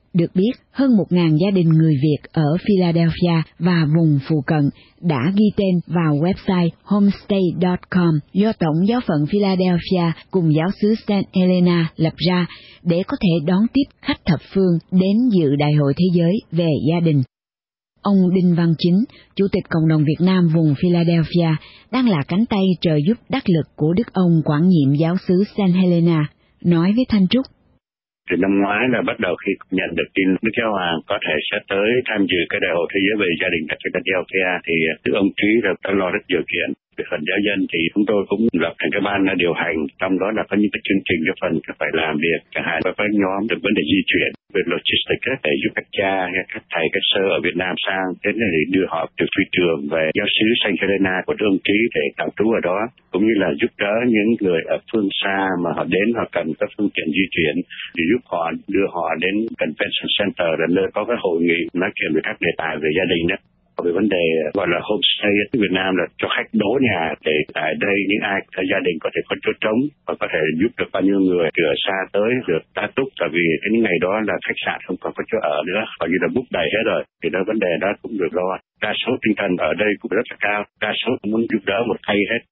C: Được biết, hơn một nghìn gia đình người Việt ở Philadelphia và vùng phụ cận đã ghi tên vào website homestay chấm com do Tổng giáo phận Philadelphia cùng giáo xứ Saint Helena lập ra để có thể đón tiếp khách thập phương đến dự Đại hội Thế giới về gia đình. Ông Đinh Văn Chính, Chủ tịch Cộng đồng Việt Nam vùng Philadelphia, đang là cánh tay trợ giúp đắc lực của Đức ông quản nhiệm giáo xứ Saint Helena, nói với Thanh Trúc.
H: Từ năm ngoái là bắt đầu khi nhận được tin Đức Giáo Hoàng có thể sẽ tới tham dự cái Đại hội Thế giới về gia đình tại Philadelphia thì từ ông Trí đã lo rất nhiều chuyện. Về phần giáo dân thì chúng tôi cũng lập thành cái ban điều hành, trong đó là có những cái chương trình, cái phần phải làm việc, chẳng hạn có các nhóm được vấn đề di chuyển về logistics để giúp các cha, các thầy, các sơ ở Việt Nam sang đến để đưa họ từ phi trường về giáo xứ Saint Helena của Đức ông Trí để tạm trú ở đó, cũng như là giúp đỡ những người ở phương xa mà họ đến họ cần các phương tiện di chuyển thì giúp họ đưa họ đến Convention Center là nơi có cái hội nghị nói chuyện về các đề tài về gia đình đó. Về vấn đề gọi là homestay ở Việt Nam là cho khách đỗ nhà để tại đây những ai ở gia đình có thể có chỗ trống và có thể giúp được bao nhiêu người từ xa tới được tá túc, tại vì những ngày đó là khách sạn không còn có chỗ ở nữa, coi như là book đầy hết rồi, thì đó vấn đề đó cũng được lo. Đa số tinh thần ở đây cũng rất là cao, đa số cũng muốn giúp đỡ một tay hết.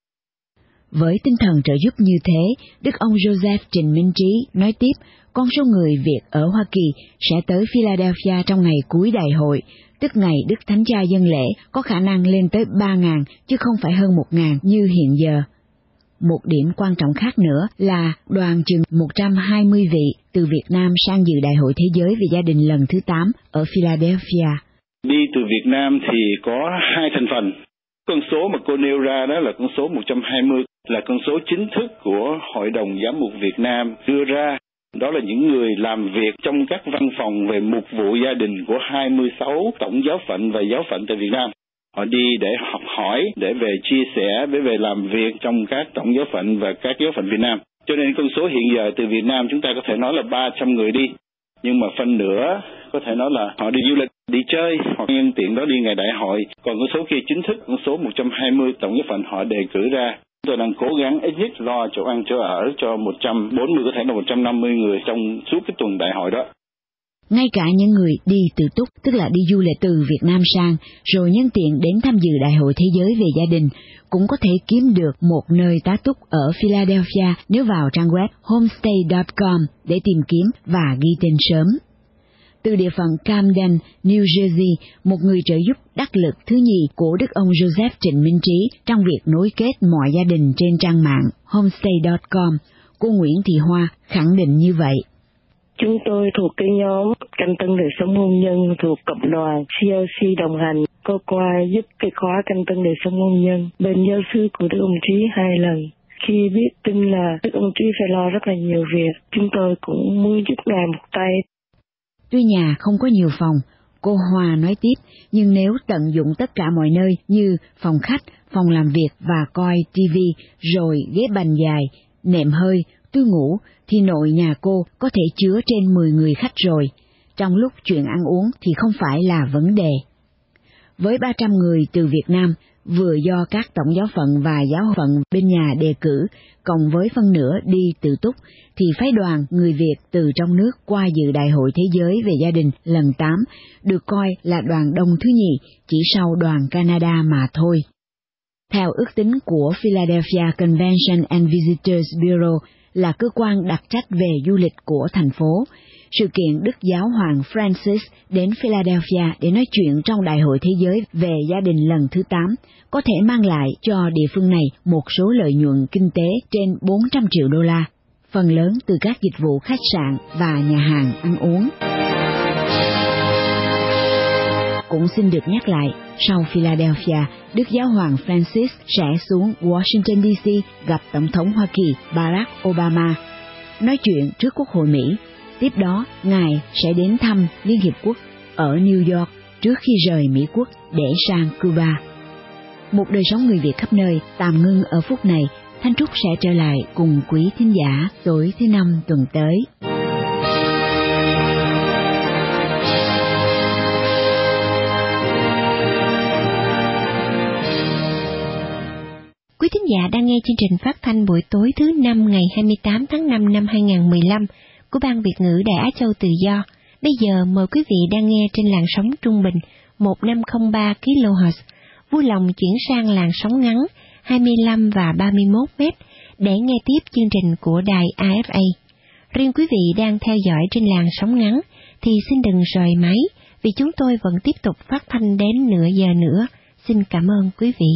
C: Với tinh thần trợ giúp như thế, Đức ông Joseph Trịnh Minh Trí nói tiếp, con số người Việt ở Hoa Kỳ sẽ tới Philadelphia trong ngày cuối đại hội, tức ngày Đức Thánh Cha dân lễ, có khả năng lên tới ba nghìn chứ không phải hơn một nghìn như hiện giờ. Một điểm quan trọng khác nữa là đoàn chừng một trăm hai mươi vị từ Việt Nam sang dự Đại hội Thế giới về gia đình lần thứ tám ở Philadelphia.
I: Đi từ Việt Nam thì có hai thành phần. Con số mà cô nêu ra đó là con số một trăm hai mươi, là con số chính thức của Hội đồng Giám mục Việt Nam đưa ra. Đó là những người làm việc trong các văn phòng về mục vụ gia đình của hai mươi sáu tổng giáo phận và giáo phận tại Việt Nam. Họ đi để học hỏi, để về chia sẻ, để về làm việc trong các tổng giáo phận và các giáo phận Việt Nam. Cho nên con số hiện giờ từ Việt Nam chúng ta có thể nói là ba trăm người đi. Nhưng mà phần nữa có thể nói là họ đi du lịch, đi chơi, hoặc nhân tiện đó đi ngày đại hội. Còn con số kia chính thức, con số một trăm hai mươi tổng giáo phận họ đề cử ra. Tôi đang cố gắng ít nhất lo chỗ ăn chỗ ở cho một trăm bốn mươi, có thể là một trăm năm mươi người trong suốt cái tuần đại hội đó.
C: Ngay cả những người đi tự túc, tức là đi du lịch từ Việt Nam sang, rồi nhân tiện đến tham dự Đại hội Thế giới về gia đình, cũng có thể kiếm được một nơi tá túc ở Philadelphia nếu vào trang web homestay chấm com để tìm kiếm và ghi tên sớm. Từ địa phận Camden, New Jersey, một người trợ giúp đắc lực thứ nhì của Đức ông Joseph Trịnh Minh Trí trong việc nối kết mọi gia đình trên trang mạng homestay chấm com, cô Nguyễn Thị Hoa khẳng định như vậy.
J: Chúng tôi thuộc cái nhóm canh tân đời sống hôn nhân thuộc cộng đoàn xê lờ xê đồng hành, có qua giúp cái khóa canh tân đời sống hôn nhân bên giáo sư của Đức ông Trí hai lần. Khi biết tin là Đức ông Trí phải lo rất là nhiều việc, chúng tôi cũng muốn giúp Ngài một tay.
C: Tuy nhà không có nhiều phòng, cô Hoa nói tiếp, nhưng nếu tận dụng tất cả mọi nơi như phòng khách, phòng làm việc và coi tivi, rồi ghế bành dài, nệm hơi, túi ngủ, thì nội nhà cô có thể chứa trên mười người khách rồi. Trong lúc chuyện ăn uống thì không phải là vấn đề. Với ba trăm người từ Việt Nam, vừa do các tổng giáo phận và giáo phận bên nhà đề cử, cộng với phân nửa đi tự túc, thì phái đoàn người Việt từ trong nước qua dự Đại hội Thế giới về gia đình lần tám được coi là đoàn đông thứ nhì, chỉ sau đoàn Canada mà thôi. Theo ước tính của Philadelphia Convention and Visitors Bureau, là cơ quan đặc trách về du lịch của thành phố, sự kiện Đức Giáo hoàng Francis đến Philadelphia để nói chuyện trong Đại hội Thế giới về gia đình lần thứ tám có thể mang lại cho địa phương này một số lợi nhuận kinh tế trên bốn trăm triệu đô la, phần lớn từ các dịch vụ khách sạn và nhà hàng ăn uống. Cũng xin được nhắc lại, sau Philadelphia, Đức Giáo hoàng Francis sẽ xuống Washington đê xê gặp Tổng thống Hoa Kỳ Barack Obama, nói chuyện trước Quốc hội Mỹ. Tiếp đó, Ngài sẽ đến thăm Liên Hiệp Quốc ở New York trước khi rời Mỹ Quốc để sang Cuba. Một đời sống người Việt khắp nơi tạm ngưng ở phút này. Thanh Trúc sẽ trở lại cùng quý thính giả tối thứ năm tuần tới.
B: Quý thính giả đang nghe chương trình phát thanh buổi tối thứ năm ngày hai mươi tám tháng năm năm hai nghìn không trăm mười lăm của Ban Việt ngữ Đài Á Châu Tự Do, Bây giờ mời quý vị đang nghe trên làn sóng trung bình một nghìn năm trăm ba ki lô héc, vui lòng chuyển sang làn sóng ngắn hai mươi lăm và ba mươi mốt mét để nghe tiếp chương trình của đài a ép a. Riêng quý vị đang theo dõi trên làn sóng ngắn thì xin đừng rời máy vì chúng tôi vẫn tiếp tục phát thanh đến nửa giờ nữa. Xin cảm ơn quý vị.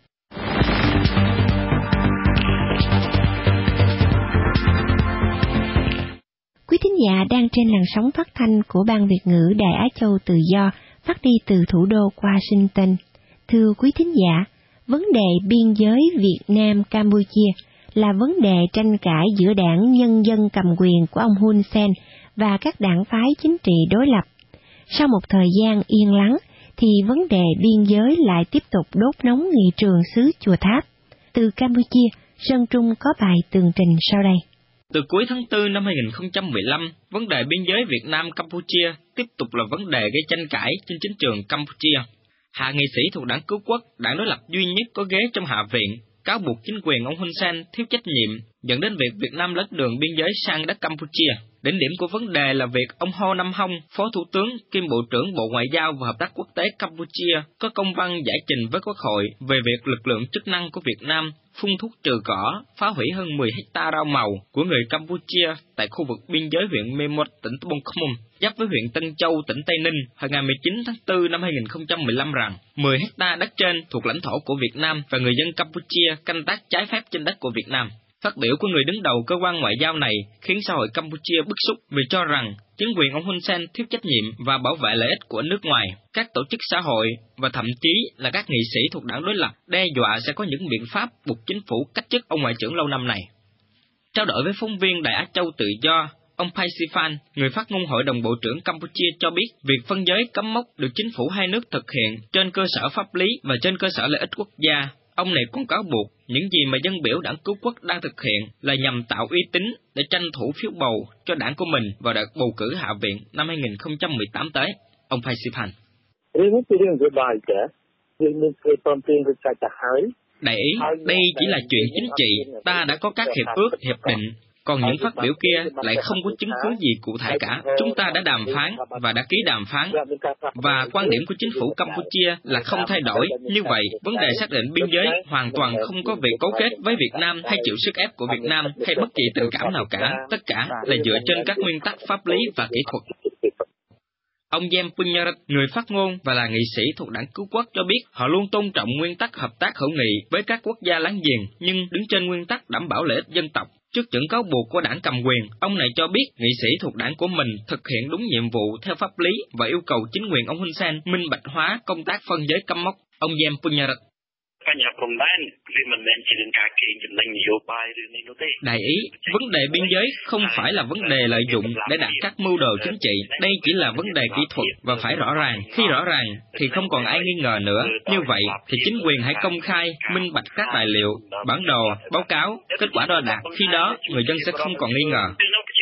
B: Quý thính giả đang trên làn sóng phát thanh của Ban Việt ngữ Đài Á Châu Tự Do phát đi từ thủ đô Washington. Thưa quý thính giả, vấn đề biên giới Việt Nam-Campuchia là vấn đề tranh cãi giữa đảng Nhân dân cầm quyền của ông Hun Sen và các đảng phái chính trị đối lập. Sau một thời gian yên lắng, thì vấn đề biên giới lại tiếp tục đốt nóng nghị trường xứ Chùa Tháp. Từ Campuchia, Sơn Trung có bài tường trình sau đây.
K: Từ cuối tháng tư năm hai nghìn không trăm mười lăm, vấn đề biên giới Việt Nam-Campuchia tiếp tục là vấn đề gây tranh cãi trên chính trường Campuchia. Hạ nghị sĩ thuộc đảng Cứu quốc, đảng đối lập duy nhất có ghế trong Hạ viện, cáo buộc chính quyền ông Hun Sen thiếu trách nhiệm, dẫn đến việc Việt Nam lấn đường biên giới sang đất Campuchia. Đỉnh điểm của vấn đề là việc ông Hồ Nam Hong, Phó Thủ tướng kiêm Bộ trưởng Bộ Ngoại giao và Hợp tác Quốc tế Campuchia, có công văn giải trình với Quốc hội về việc lực lượng chức năng của Việt Nam phun thuốc trừ cỏ, phá hủy hơn mười hecta rau màu của người Campuchia tại khu vực biên giới huyện Mê Mốt, tỉnh Bông Khmum, giáp với huyện Tân Châu, tỉnh Tây Ninh, hồi ngày mười chín tháng tư năm hai nghìn không trăm mười lăm rằng mười hecta đất trên thuộc lãnh thổ của Việt Nam và người dân Campuchia canh tác trái phép trên đất của Việt Nam. Phát biểu của người đứng đầu cơ quan ngoại giao này khiến xã hội Campuchia bức xúc vì cho rằng chính quyền ông Hun Sen thiếu trách nhiệm và bảo vệ lợi ích của nước ngoài. Các tổ chức xã hội và thậm chí là các nghị sĩ thuộc đảng đối lập đe dọa sẽ có những biện pháp buộc chính phủ cách chức ông ngoại trưởng lâu năm này. Trao đổi với phóng viên Đài Á Châu Tự Do, ông Phai Siphan, người phát ngôn Hội đồng Bộ trưởng Campuchia cho biết việc phân giới cắm mốc được chính phủ hai nước thực hiện trên cơ sở pháp lý và trên cơ sở lợi ích quốc gia. Ông này cũng cáo buộc những gì mà dân biểu đảng Cứu quốc đang thực hiện là nhằm tạo uy tín để tranh thủ phiếu bầu cho đảng của mình vào đợt bầu cử Hạ viện năm hai nghìn không trăm mười tám tới. Ông Phai Siphan. Đại ý, đây chỉ là chuyện chính trị, ta đã có các hiệp ước, hiệp định, còn những phát biểu kia lại không có chứng cứ gì cụ thể cả. Chúng ta đã đàm phán và đã ký đàm phán, và quan điểm của chính phủ Campuchia là không thay đổi. Như vậy, vấn đề xác định biên giới hoàn toàn không có việc cấu kết với Việt Nam hay chịu sức ép của Việt Nam hay bất kỳ tình cảm nào cả. Tất cả là dựa trên các nguyên tắc pháp lý và kỹ thuật. Ông Jem Punyarat, người phát ngôn và là nghị sĩ thuộc đảng Cứu quốc cho biết họ luôn tôn trọng nguyên tắc hợp tác hữu nghị với các quốc gia láng giềng, nhưng đứng trên nguyên tắc đảm bảo lợi ích dân tộc. Trước những cáo buộc của đảng cầm quyền, ông này cho biết nghị sĩ thuộc đảng của mình thực hiện đúng nhiệm vụ theo pháp lý và yêu cầu chính quyền ông Hun Sen minh bạch hóa công tác phân giới cắm mốc. Ông Jem Punyarat. Đại ý, vấn đề biên giới không phải là vấn đề lợi dụng để đạt các mưu đồ chính trị, đây chỉ là vấn đề kỹ thuật và phải rõ ràng. Khi rõ ràng thì không còn ai nghi ngờ nữa. Như vậy thì chính quyền hãy công khai, minh bạch các tài liệu, bản đồ, báo cáo, kết quả đo đạc. Khi đó người dân sẽ không còn nghi ngờ.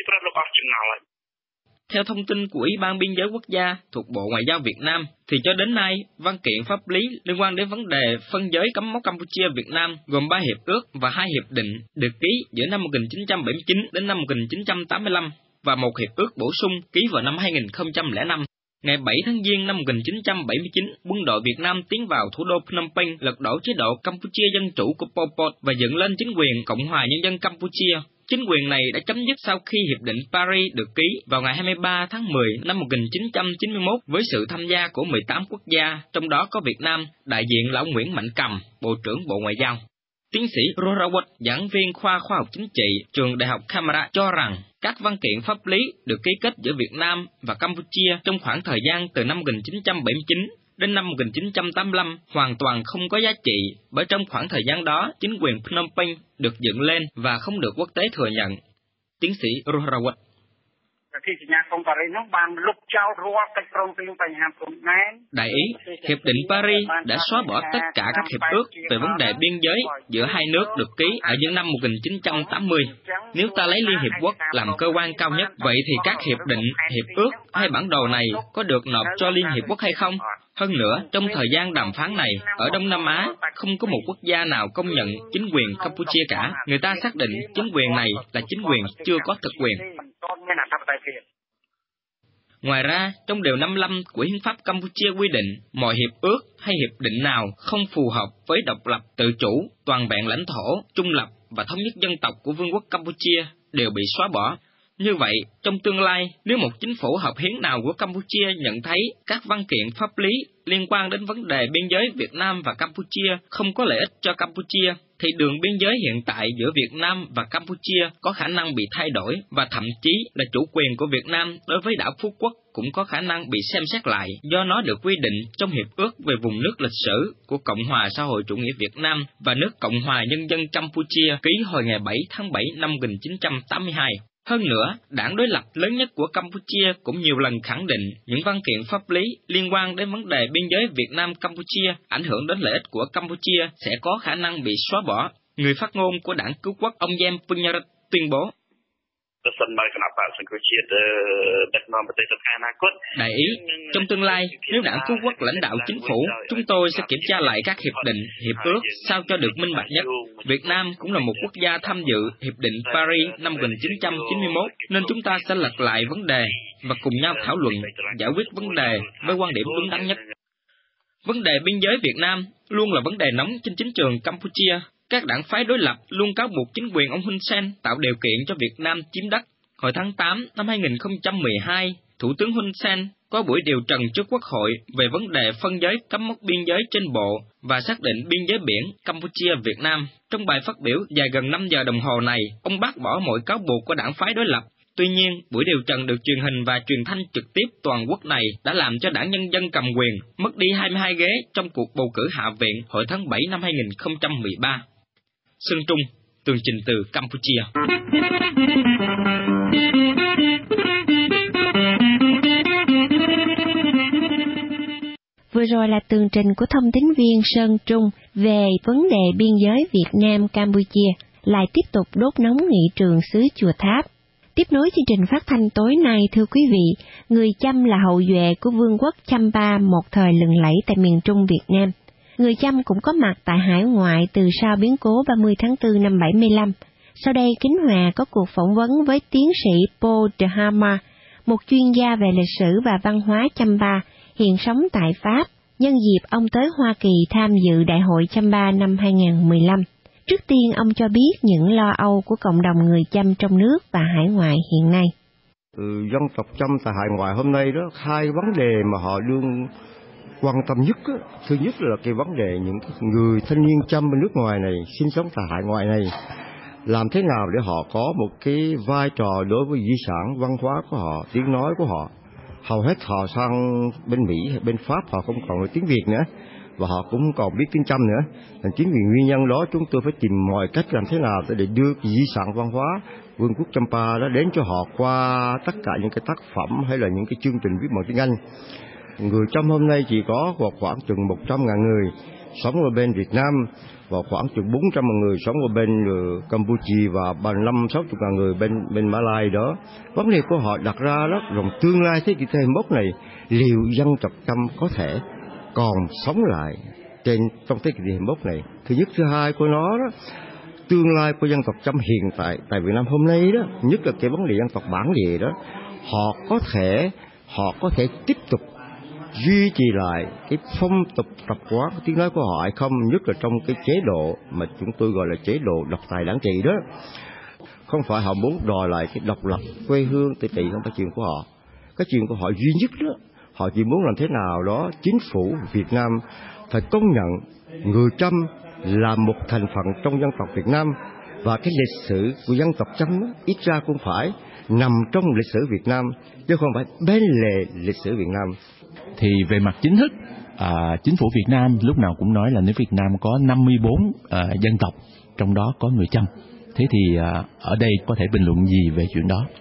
K: Theo thông tin của Ủy ban Biên giới Quốc gia thuộc Bộ Ngoại giao Việt Nam, thì cho đến nay, văn kiện pháp lý liên quan đến vấn đề phân giới cắm mốc Campuchia-Việt Nam gồm ba hiệp ước và hai hiệp định được ký giữa năm một nghìn chín trăm bảy mươi chín đến năm một nghìn chín trăm tám mươi lăm và một hiệp ước bổ sung ký vào năm hai nghìn không trăm lẻ năm. Ngày bảy tháng Giêng năm một nghìn chín trăm bảy mươi chín, quân đội Việt Nam tiến vào thủ đô Phnom Penh, lật đổ chế độ Campuchia Dân chủ của Pol Pot và dựng lên chính quyền Cộng hòa Nhân dân Campuchia. Chính quyền này đã chấm dứt sau khi Hiệp định Paris được ký vào ngày hai mươi ba tháng mười năm một nghìn chín trăm chín mươi mốt với sự tham gia của mười tám quốc gia, trong đó có Việt Nam, đại diện lão Nguyễn Mạnh Cầm, Bộ trưởng Bộ Ngoại giao. Tiến sĩ Rorawat, giảng viên khoa khoa học chính trị, trường Đại học Camara cho rằng các văn kiện pháp lý được ký kết giữa Việt Nam và Campuchia trong khoảng thời gian từ năm một nghìn chín trăm bảy mươi chín đến năm một nghìn chín trăm tám mươi lăm hoàn toàn không có giá trị, bởi trong khoảng thời gian đó chính quyền Phnom Penh được dựng lên và không được quốc tế thừa nhận. Tiến sĩ Rorawat. Đại ý, Hiệp định Paris đã xóa bỏ tất cả các hiệp ước về vấn đề biên giới giữa hai nước được ký ở những năm một nghìn chín trăm tám mươi. Nếu ta lấy Liên Hiệp Quốc làm cơ quan cao nhất, vậy thì các hiệp định, hiệp ước hay bản đồ này có được nộp cho Liên Hiệp Quốc hay không? Hơn nữa, trong thời gian đàm phán này, ở Đông Nam Á, không có một quốc gia nào công nhận chính quyền Campuchia cả. Người ta xác định chính quyền này là chính quyền chưa có thực quyền. Ngoài ra, trong điều năm mươi lăm của Hiến pháp Campuchia quy định, mọi hiệp ước hay hiệp định nào không phù hợp với độc lập, tự chủ, toàn vẹn lãnh thổ, trung lập và thống nhất dân tộc của Vương quốc Campuchia đều bị xóa bỏ. Như vậy, trong tương lai, nếu một chính phủ hợp hiến nào của Campuchia nhận thấy các văn kiện pháp lý liên quan đến vấn đề biên giới Việt Nam và Campuchia không có lợi ích cho Campuchia, thì đường biên giới hiện tại giữa Việt Nam và Campuchia có khả năng bị thay đổi và thậm chí là chủ quyền của Việt Nam đối với đảo Phú Quốc cũng có khả năng bị xem xét lại, do nó được quy định trong Hiệp ước về vùng nước lịch sử của Cộng hòa xã hội chủ nghĩa Việt Nam và nước Cộng hòa Nhân dân Campuchia ký hồi ngày bảy tháng bảy năm một nghìn chín trăm tám mươi hai. Hơn nữa, đảng đối lập lớn nhất của Campuchia cũng nhiều lần khẳng định những văn kiện pháp lý liên quan đến vấn đề biên giới Việt Nam-Campuchia ảnh hưởng đến lợi ích của Campuchia sẽ có khả năng bị xóa bỏ. Người phát ngôn của đảng cứu quốc ông Jem Punyarat tuyên bố. Đại ý, trong tương lai, nếu đảng cứu quốc lãnh đạo chính phủ, chúng tôi sẽ kiểm tra lại các hiệp định, hiệp ước sao cho được minh bạch nhất. Việt Nam cũng là một quốc gia tham dự Hiệp định Paris năm một nghìn chín trăm chín mươi mốt, nên chúng ta sẽ lật lại vấn đề và cùng nhau thảo luận, giải quyết vấn đề với quan điểm đúng đắn nhất. Vấn đề biên giới Việt Nam luôn là vấn đề nóng trên chính trường Campuchia. Các đảng phái đối lập luôn cáo buộc chính quyền ông Hun Sen tạo điều kiện cho Việt Nam chiếm đất. Hồi tháng tám năm hai nghìn không trăm mười hai, Thủ tướng Hun Sen có buổi điều trần trước Quốc hội về vấn đề phân giới cắm mốc biên giới trên bộ và xác định biên giới biển Campuchia-Việt Nam. Trong bài phát biểu dài gần năm giờ đồng hồ này, ông bác bỏ mọi cáo buộc của đảng phái đối lập. Tuy nhiên, buổi điều trần được truyền hình và truyền thanh trực tiếp toàn quốc này đã làm cho Đảng Nhân dân cầm quyền mất đi hai mươi hai ghế trong cuộc bầu cử Hạ viện hồi tháng bảy năm hai nghìn không trăm mười ba. Sơn Trung, tường trình từ Campuchia.
B: Vừa rồi là tường trình của thông tín viên Sơn Trung về vấn đề biên giới Việt Nam-Campuchia, lại tiếp tục đốt nóng nghị trường xứ Chùa Tháp. Tiếp nối chương trình phát thanh tối nay, thưa quý vị, người Chăm là hậu duệ của vương quốc Champa một thời lừng lẫy tại miền Trung Việt Nam. Người Chăm cũng có mặt tại hải ngoại từ sau biến cố ba mươi tháng tư năm bảy mươi lăm. Sau đây, Kính Hòa có cuộc phỏng vấn với tiến sĩ Paul de Hamar, một chuyên gia về lịch sử và văn hóa Champa, hiện sống tại Pháp, nhân dịp ông tới Hoa Kỳ tham dự Đại hội Champa năm hai nghìn không trăm mười lăm. Trước tiên, ông cho biết những lo âu của cộng đồng người Chăm trong nước và hải ngoại hiện nay.
L: Ừ, dân tộc Chăm tại hải ngoại hôm nay đó, hai vấn đề mà họ đương quan tâm nhất á, thứ nhất là cái vấn đề những người thanh niên Chăm bên nước ngoài này sinh sống tại hải ngoại này làm thế nào để họ có một cái vai trò đối với di sản văn hóa của họ, tiếng nói của họ. Hầu hết họ sang bên Mỹ hay bên Pháp họ không còn nói tiếng Việt nữa và họ cũng không còn biết tiếng Chăm nữa. Nên chính vì nguyên nhân đó chúng tôi phải tìm mọi cách làm thế nào để đưa cái di sản văn hóa vương quốc Champa đó đến cho họ qua tất cả những cái tác phẩm hay là những cái chương trình viết bằng tiếng Anh. Người Chăm hôm nay chỉ có khoảng chừng một trăm ngàn người sống ở bên Việt Nam và khoảng chừng bốn trăm ngàn người sống ở bên Campuchia và ba năm sáu chục ngàn người bên bên Mã Lai đó. Vấn đề của họ đặt ra đó, rằng tương lai thế kỷ hai mươi mốt này liệu dân tộc Chăm có thể còn sống lại trên trong thế kỷ hai mươi mốt này. Thứ nhất, thứ hai của nó đó, tương lai của dân tộc Chăm hiện tại tại Việt Nam hôm nay đó, nhất là cái vấn đề dân tộc bản địa đó, họ có thể họ có thể tiếp tục duy trì lại cái phong tục tập quán tiếng nói của họ hay không, nhất là trong cái chế độ mà chúng tôi gọi là chế độ độc tài đảng trị đó. Không phải họ muốn đòi lại cái độc lập quê hương tự trị, không phải chuyện của họ. Cái chuyện của họ duy nhất đó, họ chỉ muốn làm thế nào đó chính phủ Việt Nam phải công nhận người Chăm là một thành phần trong dân tộc Việt Nam, và cái lịch sử của dân tộc Chăm đó, ít ra cũng phải nằm trong lịch sử Việt Nam chứ không phải bên lề lịch sử Việt Nam.
A: Thì về mặt chính thức, à, chính phủ Việt Nam lúc nào cũng nói là nước Việt Nam có năm mươi bốn à, dân tộc, trong đó có người Chăm. Thế thì à, ở đây có thể bình luận gì về chuyện đó?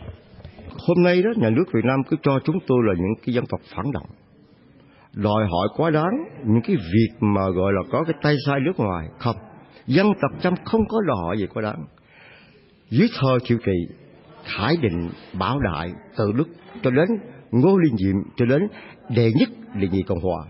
L: Hôm nay đó, nhà nước Việt Nam cứ cho chúng tôi là những cái dân tộc phản động, đòi hỏi quá đáng những cái việc mà gọi là có cái tay sai nước ngoài. Không, dân tộc Chăm không có đòi hỏi gì quá đáng. Dưới thời Triệu Kỳ, Khải Định, Bảo Đại, Tự Đức cho đến Ngô Liên Diệm cho đến đệ nhất đệ nhị Cộng Hòa,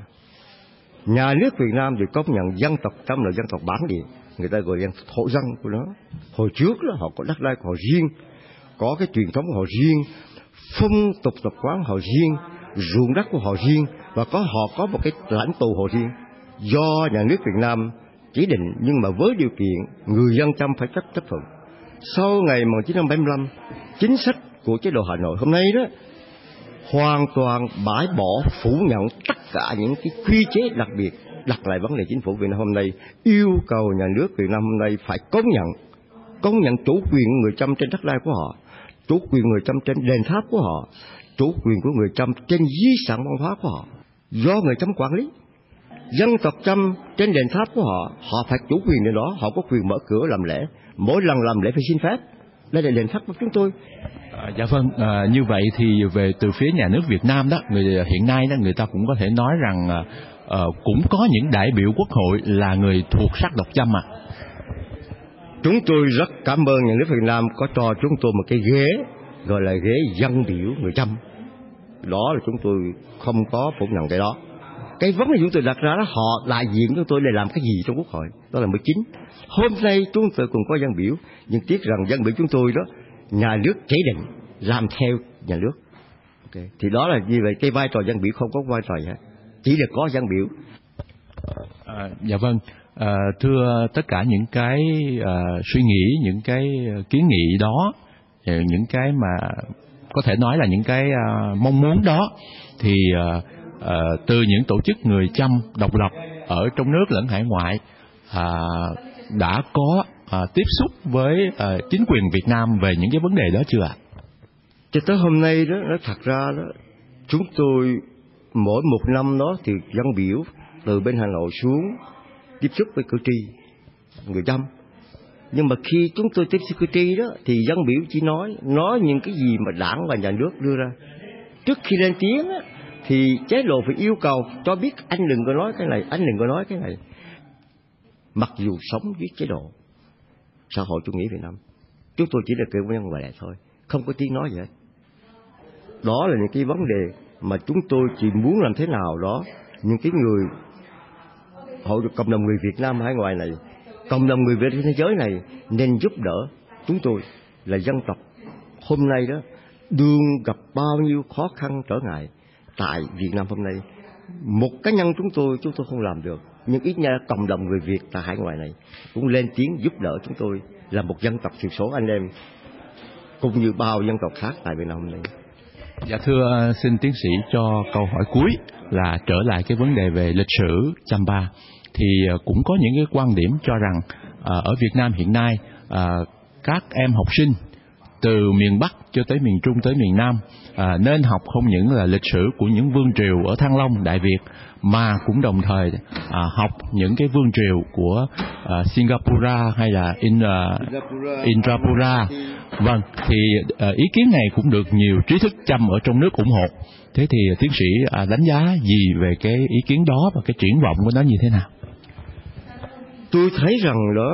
L: nhà nước Việt Nam thì công nhận dân tộc Chăm là dân tộc bản địa, người ta gọi là dân thổ dân của nó. Hồi trước đó họ có đất đai của họ riêng, có cái truyền thống của họ riêng, phong tục tập quán họ riêng, ruộng đất của họ riêng, và có họ có một cái lãnh tụ họ riêng do nhà nước Việt Nam chỉ định, nhưng mà với điều kiện người dân Chăm phải chấp chấp thuận. Sau ngày một nghìn chín trăm bảy mươi lăm, chính sách của chế độ Hà Nội hôm nay đó hoàn toàn bãi bỏ, phủ nhận tất cả những cái quy chế đặc biệt đặt lại vấn đề chính phủ Việt Nam hôm nay, yêu cầu nhà nước Việt Nam hôm nay phải công nhận công nhận chủ quyền người Chăm trên đất đai của họ, chủ quyền người Chăm trên đền tháp của họ, chủ quyền của người Chăm trên di sản văn hóa của họ do người Chăm quản lý. Dân tộc Chăm trên đền tháp của họ, họ phải chủ quyền đến đó, họ có quyền mở cửa làm lễ, mỗi lần làm lễ phải xin phép. Đây là đền tháp của chúng tôi.
A: À, dạ vâng, à, như vậy thì về từ phía nhà nước Việt Nam đó, người hiện nay đó người ta cũng có thể nói rằng à, à, cũng có những đại biểu quốc hội là người thuộc sắc tộc Chăm à.
L: Chúng tôi rất cảm ơn nhà nước Việt Nam có cho chúng tôi một cái ghế gọi là ghế dân biểu người Chăm. Đó là chúng tôi không có phủ nhận cái đó. Cái vấn đề chúng tôi đặt ra đó, họ đại diện chúng tôi để làm cái gì trong quốc hội, đó là mới chính. Hôm nay chúng tôi cũng có dân biểu, nhưng tiếc rằng dân biểu chúng tôi đó nhà nước chỉ định làm theo nhà nước. Okay. Thì đó là như vậy, cái vai trò dân biểu không có vai trò gì hết, chỉ là có dân biểu.
A: À, dạ vâng, à, thưa tất cả những cái à, suy nghĩ, những cái kiến nghị đó, những cái mà có thể nói là những cái à, mong muốn đó, thì à, à, từ những tổ chức người Chăm độc lập ở trong nước lẫn hải ngoại à, đã có à, tiếp xúc với à, chính quyền Việt Nam về những cái vấn đề đó chưa ạ?
L: Cho tới hôm nay đó, nó thật ra đó, chúng tôi mỗi một năm đó thì dân biểu từ bên Hà Nội xuống tiếp xúc với cử tri người Chăm. Nhưng mà khi chúng tôi tiếp xúc cử tri đó thì dân biểu chỉ nói nói những cái gì mà đảng và nhà nước đưa ra. Trước khi lên tiếng á, thì chế độ phải yêu cầu cho biết anh đừng có nói cái này, anh đừng có nói cái này. Mặc dù sống với chế độ xã hội chủ nghĩa Việt Nam, chúng tôi chỉ là cơ quan ngoại lệ thôi, không có tiếng nói gì hết. Đó là những cái vấn đề mà chúng tôi chỉ muốn làm thế nào đó những cái người hội cộng đồng người Việt Nam hải ngoại này, cộng đồng người Việt trên thế giới này nên giúp đỡ chúng tôi là dân tộc hôm nay đó đương gặp bao nhiêu khó khăn trở ngại tại Việt Nam hôm nay. Một cá nhân chúng tôi chúng tôi không làm được, nhưng ít nhất cộng đồng người Việt tại hải ngoại này cũng lên tiếng giúp đỡ chúng tôi là một dân tộc thiểu số anh em cũng như bao dân tộc khác tại Việt Nam hôm nay.
A: Dạ thưa, xin tiến sĩ cho câu hỏi cuối là trở lại cái vấn đề về lịch sử Champa, thì cũng có những cái quan điểm cho rằng à, ở Việt Nam hiện nay à, các em học sinh từ miền Bắc cho tới miền Trung tới miền Nam à, nên học không những là lịch sử của những vương triều ở Thăng Long Đại Việt, mà cũng đồng thời à, học những cái vương triều của à, Singapore hay là in, uh, Indrapura. Vâng, thì uh, ý kiến này cũng được nhiều trí thức Chăm ở trong nước ủng hộ. Thế thì tiến sĩ uh, đánh giá gì về cái ý kiến đó và cái triển vọng của nó như thế nào?
L: Tôi thấy rằng đó,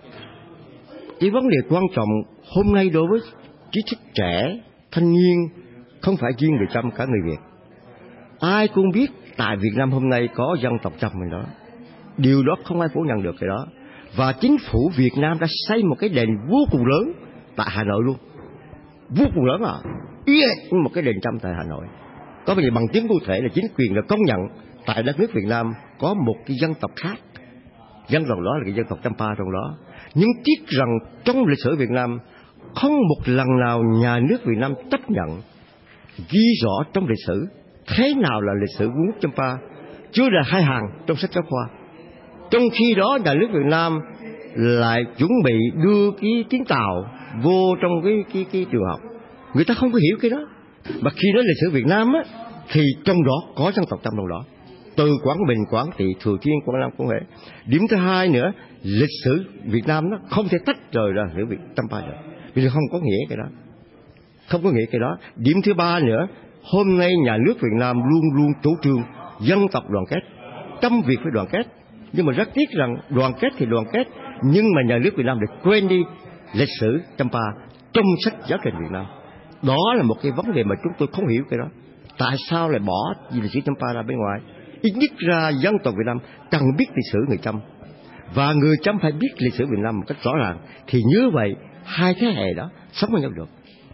L: cái vấn đề quan trọng hôm nay đối với trí thức trẻ, thanh niên, không phải riêng người Chăm, cả người Việt. Ai cũng biết tại Việt Nam hôm nay có dân tộc Chăm mình đó. Điều đó không ai phủ nhận được cái đó. Và chính phủ Việt Nam đã xây một cái đền vô cùng lớn tại Hà Nội luôn. Vô cùng lớn à. Yeah, một cái đền Chăm tại Hà Nội. Có bây giờ bằng chứng cụ thể là chính quyền đã công nhận tại đất nước Việt Nam có một cái dân tộc khác. Dân tộc đó là cái dân tộc Champa trong đó. Nhưng tiếc rằng trong lịch sử Việt Nam không một lần nào nhà nước Việt Nam chấp nhận ghi rõ trong lịch sử thế nào là lịch sử vương quốc Champa, chưa là hai hàng trong sách giáo khoa. Trong khi đó nhà nước Việt Nam lại chuẩn bị đưa cái tiếng Tàu vô trong cái cái cái trường học. Người ta không có hiểu cái đó. Mà khi nói lịch sử Việt Nam á, thì trong đó có dân tộc Chăm trong đó. Từ Quảng Bình, Quảng Trị, Thừa Thiên, Quảng Nam, Quảng Huế. Điểm thứ hai nữa, lịch sử Việt Nam nó không thể tách rời ra lịch sử Việt Champa được. Vì không có nghĩa cái đó. Không có nghĩa cái đó. Điểm thứ ba nữa, hôm nay nhà nước Việt Nam luôn luôn chủ trương dân tộc đoàn kết, trong việc phải đoàn kết. Nhưng mà rất tiếc rằng đoàn kết thì đoàn kết, nhưng mà nhà nước Việt Nam lại quên đi lịch sử Champa trong sách giáo trình Việt Nam. Đó là một cái vấn đề mà chúng tôi không hiểu cái đó. Tại sao lại bỏ lịch sử Champa ra bên ngoài? Ít nhất ra dân tộc Việt Nam cần biết lịch sử người Chăm, và người Chăm phải biết lịch sử Việt Nam một cách rõ ràng. Thì như vậy hai thế hệ đó sống với nhau được.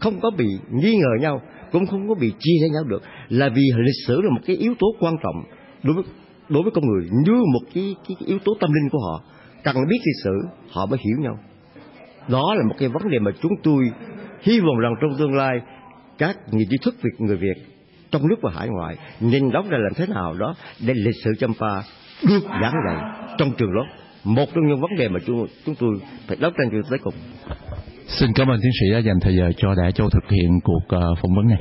L: không có bị nghi ngờ nhau, cũng không có bị chia rẽ nhau được, là vì lịch sử là một cái yếu tố quan trọng đối với đối với con người, như một cái, cái, cái yếu tố tâm linh của họ. Cần biết lịch sử họ mới hiểu nhau. Đó là một cái vấn đề mà chúng tôi hy vọng rằng trong tương lai các nhà trí thức Việt người Việt trong nước và hải ngoại nhìn đóng ra làm thế nào đó để lịch sử Champa được giảng dạy trong trường lớp. Một trong những vấn đề mà chúng, chúng tôi phải đấu tranh cho tới cùng.
A: Xin cảm ơn tiến sĩ đã dành thời giờ cho Đại Châu thực hiện cuộc uh, phỏng vấn này.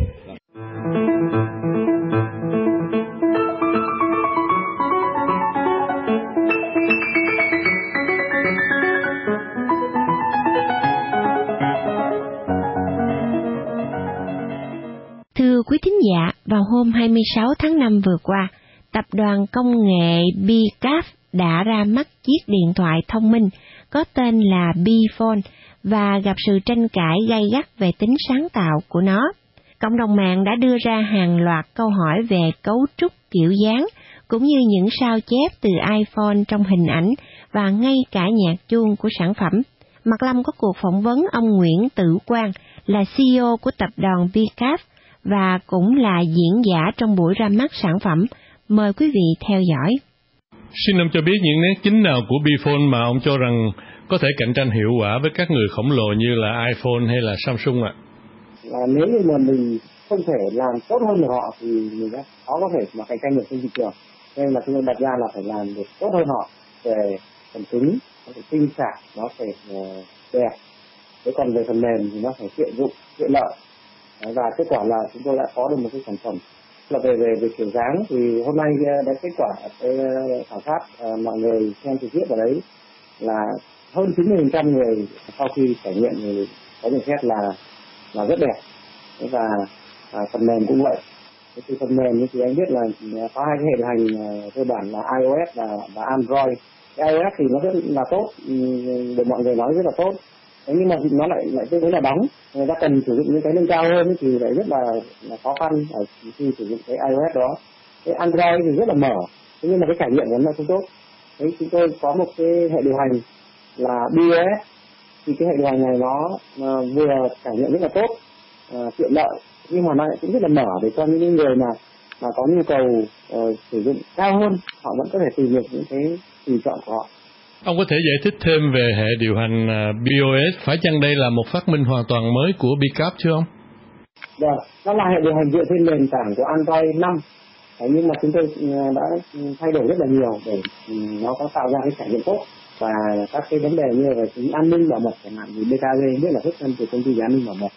B: Thưa quý thính giả, vào hôm hai mươi sáu tháng năm vừa qua, tập đoàn công nghệ Bcap đã ra mắt chiếc điện thoại thông minh có tên là Bphone và gặp sự tranh cãi gay gắt về tính sáng tạo của nó. Cộng đồng mạng đã đưa ra hàng loạt câu hỏi về cấu trúc, kiểu dáng, cũng như những sao chép từ iPhone trong hình ảnh và ngay cả nhạc chuông của sản phẩm. Mạc Lâm có cuộc phỏng vấn ông Nguyễn Tử Quang, là xê e ô của tập đoàn Bcap và cũng là diễn giả trong buổi ra mắt sản phẩm. Mời quý vị theo dõi.
M: Xin ông cho biết những nét chính nào của Bphone mà ông cho rằng có thể cạnh tranh hiệu quả với các người khổng lồ như là iPhone hay là Samsung ạ?
G: À, nếu như mà mình không thể làm tốt hơn được họ thì mình sẽ khó có thể mà cạnh tranh được trên thị trường. Nên là chúng tôi đặt ra là phải làm được tốt hơn họ về phần cứng, nó phải tinh xảo, nó phải đẹp. Thế còn về phần mềm thì nó phải tiện dụng, tiện lợi. Và kết quả là chúng tôi đã có được một cái sản phẩm là về về về kiểu dáng. Thì hôm nay đã kết quả cái khảo sát uh, mọi người xem trực tiếp vào đấy là hơn chín mươi phần trăm người sau khi trải nghiệm thì có nhận xét là là rất đẹp. Và à, phần mềm cũng vậy. Thì phần mềm thì anh biết là có hai cái hệ điều hành uh, cơ bản là iOS và và Android. Cái iOS thì nó rất là tốt, được mọi người nói rất là tốt. Thế nhưng mà nó lại lại tương đối là đóng, người ta cần sử dụng những cái nâng cao hơn thì lại rất là, là khó khăn ở khi sử dụng cái iOS đó. Cái Android thì rất là mở, thế nhưng mà cái trải nghiệm của nó không tốt. Đấy, chúng tôi có một cái hệ điều hành là bê o ét, thì cái hệ điều hành này nó uh, vừa trải nghiệm rất là tốt, uh, tiện lợi, nhưng mà nó lại cũng rất là mở để cho những người mà mà có nhu cầu uh, sử dụng cao hơn, họ vẫn có thể tìm được những cái tùy chọn của họ.
M: Ông có thể giải thích thêm về hệ điều hành bê o ét, phải chăng đây là một phát minh hoàn toàn mới của Bcap chưa ông?
G: Dạ, nó là hệ điều hành dựa trên nền tảng của Android năm, nhưng mà chúng tôi đã thay đổi rất là nhiều để nó có tạo ra cái trải nghiệm tốt và các cái vấn đề như là tính an ninh bảo mật chẳng hạn, vì bê ca giê rất là xuất thân từ công ty an ninh bảo mật.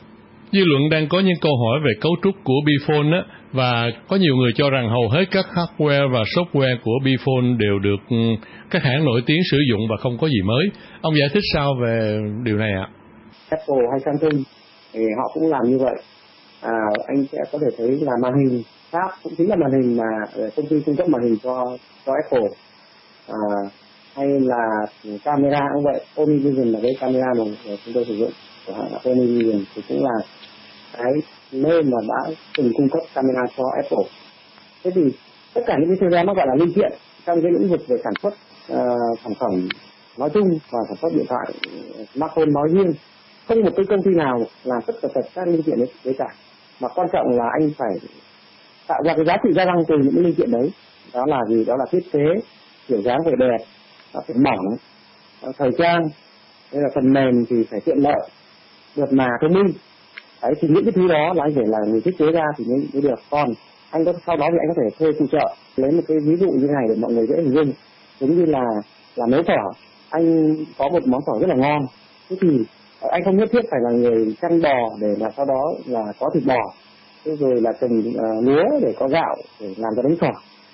M: Dư luận đang có những câu hỏi về cấu trúc của Bphone á, và có nhiều người cho rằng hầu hết các hardware và software của Bphone đều được các hãng nổi tiếng sử dụng và không có gì mới. Ông giải thích sao về điều này ạ?
G: Apple hay Samsung thì họ cũng làm như vậy. À, anh sẽ có thể thấy là màn hình Sharp cũng chính là màn hình mà công ty cung cấp màn hình cho cho Apple. À, hay là camera cũng vậy, Omnivision là cái camera mà chúng tôi sử dụng của hãng Omnivision thì cũng là cái nơi mà đã từng cung cấp camera cho Apple. Thế thì tất cả những cái thứ đó nó gọi là linh kiện trong cái lĩnh vực về sản xuất uh, sản phẩm nói chung và sản xuất điện thoại smartphone nói riêng. Không một cái công ty nào làm tất cả các linh kiện đấy cả, mà quan trọng là anh phải tạo ra cái giá trị gia tăng từ những cái linh kiện đấy. Đó là gì? Đó là thiết kế, kiểu dáng phải đẹp, nó phải mỏng, thời trang, đây là phần mềm thì phải tiện lợi, mượt mà, thông minh. Đấy, thì những cái thứ đó là anh phải là người thiết kế ra thì mới, mới được. Còn anh có sau đó thì anh có thể thuê phụ trợ. Lấy một cái ví dụ như này để mọi người dễ hình dung, giống như là là nấu phở. Anh có một món phở rất là ngon, thế thì anh không nhất thiết phải là người chăn bò để mà sau đó là có thịt bò, thế rồi là trồng uh, lúa để có gạo để làm cho bánh phở,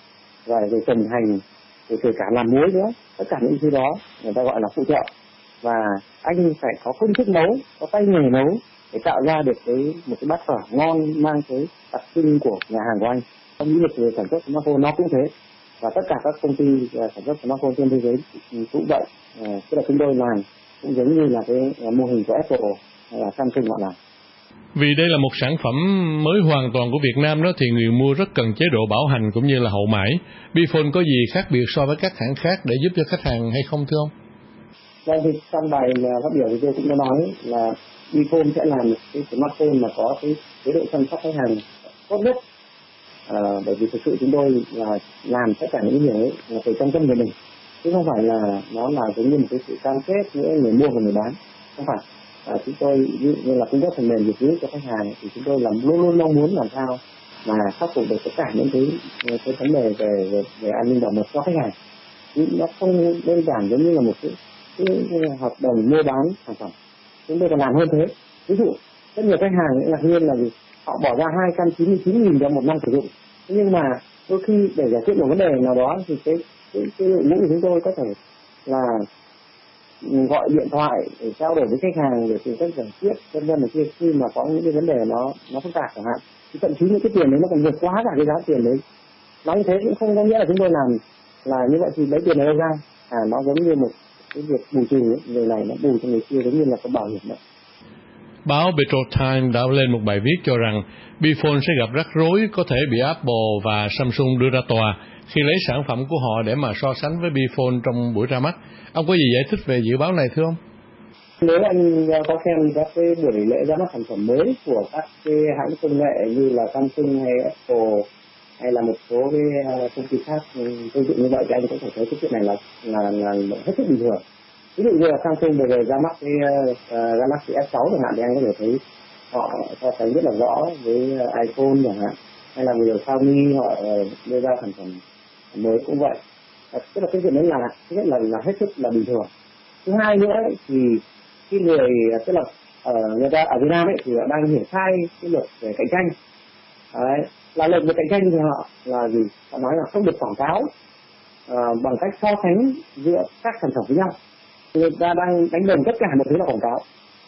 G: và rồi trồng hành, rồi kể cả làm muối nữa. Tất cả những thứ đó người ta gọi là phụ trợ, và anh phải có công thức nấu, có tay nghề nấu để tạo ra được cái một cái bát phở ngon mang cái đặc trưng của nhà hàng của anh. Trong lĩnh vực về sản xuất smartphone nó cũng thế, và tất cả các công ty sản xuất smartphone trên thế giới cũng vậy. Tức là chúng tôi làm cũng giống như là cái mô hình của Apple hay là Samsung họ làm.
M: Vì đây là một sản phẩm mới hoàn toàn của Việt Nam đó, thì người mua rất cần chế độ bảo hành cũng như là hậu mãi. Bphone có gì khác biệt so với các hãng khác để giúp cho khách hàng hay không thưa ông?
G: Vâng, thì trong bài phát biểu thì tôi cũng có nói là Bifone sẽ làm cái smartphone mà có cái chế độ chăm sóc khách hàng tốt nhất. À, bởi vì thực sự chúng tôi là làm tất cả những điều ấy là từ trong tâm của mình, chứ không phải là nó là giống như một cái sự cam kết giữa người mua và người bán. Không phải. À, chúng tôi như, như là cung cấp phần mềm dịch vụ cho khách hàng thì chúng tôi làm luôn luôn mong muốn làm sao mà khắc phục được tất cả những cái cái vấn đề về về, về an ninh bảo mật cho khách hàng. Nhưng nó không đơn giản giống như là một cái, cái, cái hợp đồng mua bán sản phẩm. Chúng tôi còn làm hơn thế. Ví dụ rất nhiều khách hàng ngạc nhiên là gì? Họ bỏ ra hai trăm chín mươi chín nghìn cho một năm sử dụng, nhưng mà đôi khi để giải quyết một vấn đề nào đó thì cái cái cái đội ngũ của chúng tôi có thể là gọi điện thoại để trao đổi với khách hàng để tìm cách giải quyết vân vân. Là khi khi mà có những cái vấn đề nó nó phức tạp chẳng hạn, thì thậm chí những cái tiền đấy nó còn vượt quá cả cái giá tiền đấy. Nói như thế cũng không có nghĩa là chúng tôi làm là như vậy thì lấy tiền này đâu ra. À, nó giống như một cái việc bù trừ ấy. Người này nó bù cho người kia giống như là có bảo hiểm đấy.
M: Báo Petro Times đã lên một bài viết cho rằng Bifone sẽ gặp rắc rối có thể bị Apple và Samsung đưa ra tòa khi lấy sản phẩm của họ để mà so sánh với Bifone trong buổi ra mắt. Ông có gì giải thích về dự báo này thưa ông?
G: Nếu anh có xem các cái buổi lễ ra mắt sản phẩm mới của các cái hãng công nghệ như là Samsung hay Apple hay là một số cái công ty khác tương tự như vậy, thì anh cũng phải thấy cái chuyện này là là là hết sức bình thường. Ví dụ như là Samsung vừa rồi ra mắt cái uh, Galaxy S sáu chẳng hạn, thì anh có thể thấy họ so sánh rất là rõ với iPhone chẳng hạn, hay là vừa rồi Xiaomi họ đưa ra sản phẩm mới cũng vậy. À, tức là cái chuyện đấy là thứ nhất là, là hết sức là bình thường. Thứ hai nữa ấy, thì khi người tức là ở người ta ở Việt Nam ấy thì họ đang hiểu sai cái luật về cạnh tranh. Đấy, là luật về cạnh tranh thì họ là gì? Họ nói là không được quảng cáo uh, bằng cách so sánh giữa các sản phẩm với nhau. Người ta đang đánh đồng tất cả một thứ là quảng cáo.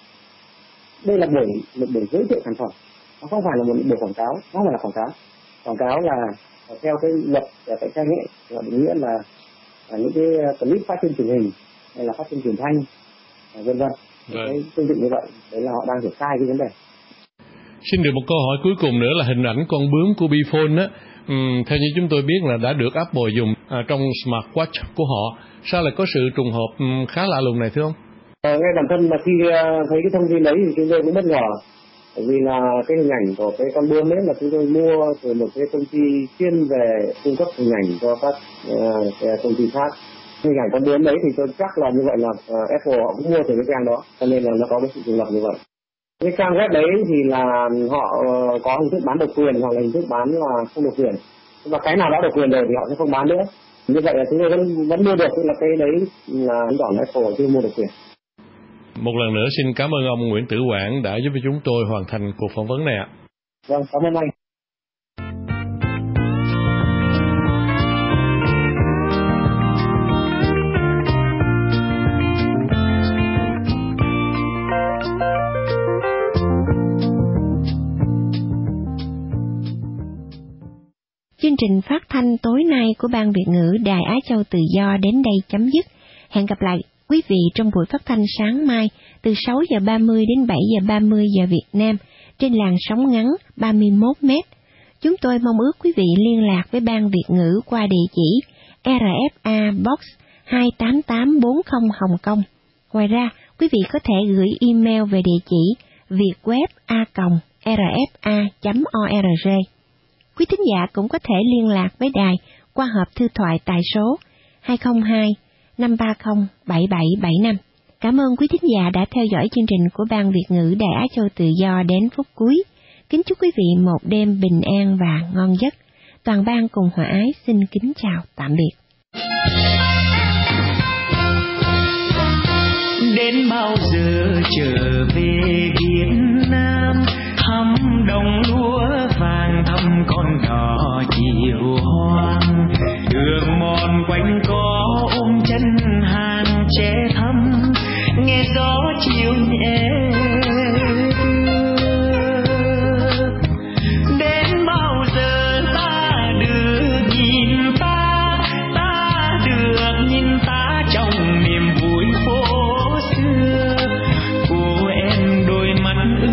G: Đây là buổi một buổi giới thiệu sản phẩm, nó không phải là một buổi quảng cáo, nó không phải là quảng cáo. Quảng cáo là theo cái luật về cạnh tranh ấy, là định nghĩa là, là những cái clip phát trên truyền hình hay là phát trên truyền thanh, vân vân. Cái tương tự như vậy, đấy là họ đang hiểu sai cái vấn đề.
M: Xin được một câu hỏi cuối cùng nữa là hình ảnh con bướm của Bifone á, uhm, theo như chúng tôi biết là đã được Apple dùng à, trong smartwatch của họ. Sao lại có sự trùng hợp um, khá lạ lùng này thưa ông?
G: À, ngay bản thân mà khi uh, thấy cái thông tin đấy thì chúng tôi cũng bất ngờ, bởi vì là cái hình ảnh của cái con bướm ấy là chúng tôi mua từ một cái công ty chuyên về cung cấp hình ảnh cho các uh, công ty khác. Hình ảnh con bướm đấy thì tôi chắc là như vậy là uh, Apple họ cũng mua từ cái trang đó, cho nên là nó có cái sự trùng hợp như vậy. Cái trang web đấy thì là họ uh, có hình thức bán độc quyền hoặc là hình thức bán là không độc quyền, và cái nào đã độc quyền rồi thì họ sẽ không bán nữa. Như vậy là chúng tôi vẫn vẫn mua được, tức là cái đấy là chứng tỏ Apple chưa mua được quyền.
M: Một lần nữa xin cảm ơn ông Nguyễn Tử Quảng đã giúp chúng tôi hoàn thành cuộc phỏng vấn này ạ.
G: Vâng, cảm ơn anh.
B: Chương trình phát thanh tối nay của Ban Việt ngữ Đài Á Châu Tự Do đến đây chấm dứt. Hẹn gặp lại quý vị trong buổi phát thanh sáng mai từ sáu giờ ba mươi đến bảy giờ ba mươi giờ Việt Nam trên làn sóng ngắn ba mươi mốt mét. Chúng tôi mong ước quý vị liên lạc với Ban Việt ngữ qua địa chỉ rờ ép a Box hai tám tám bốn không Hồng Kông. Ngoài ra, quý vị có thể gửi email về địa chỉ vietweb a còng rờ ép a chấm org. Quý thính giả cũng có thể liên lạc với đài qua hộp thư thoại tại số hai không hai năm ba không bảy bảy bảy năm. Cảm ơn quý thính giả đã theo dõi chương trình của Ban Việt ngữ Đài Á Châu Tự Do đến phút cuối. Kính chúc quý vị một đêm bình an và ngon giấc. Toàn ban cùng hòa ái xin kính chào tạm biệt.
N: Đến bao giờ trở về Việt Nam, thăm đồng lúa vàng thăm con đò chiều hoang, đường mòn quanh có ôm chân hàng trẻ thăm, nghe gió chiều nhẹ đến bao giờ ta được nhìn ta, ta được nhìn ta trong niềm vui phố xưa. Cô em đôi mắt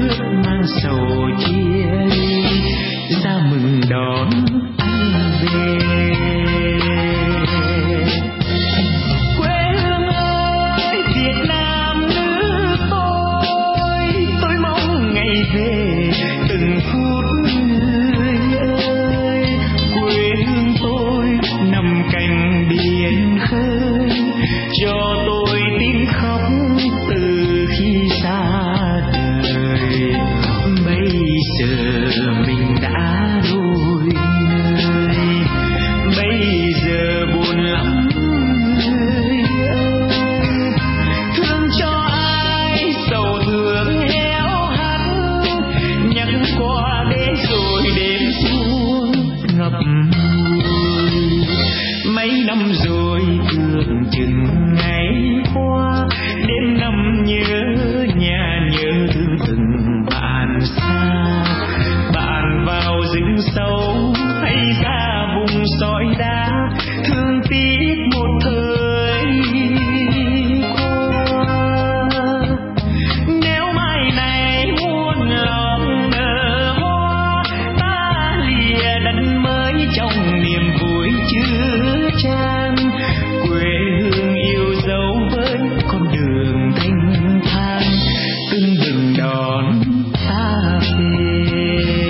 N: về từng phút người ơi. Quê hương tôi nằm cạnh biển khơi, cho tôi tiếng khóc từ khi xa đời. Bây giờ mình đã đổi nơi, bây giờ buồn lắm người ơi. Thương cho ai sầu thương héo hắt, nhắc qua đêm rồi đêm xuống ngập ngùi. Mấy năm rồi tưởng chừng ngày qua, đêm năm nhớ nhà nhớ thương từng bạn xa. Bạn vào rừng sâu hay ra vùng sỏi đá, thương tiếc một thời qua. Nếu mai này muôn lòng nở hoa, ta lìa đất mới trong niềm vui chứa chan. Quê hương yêu dấu với con đường thanh thang, từng đừng đón ta về.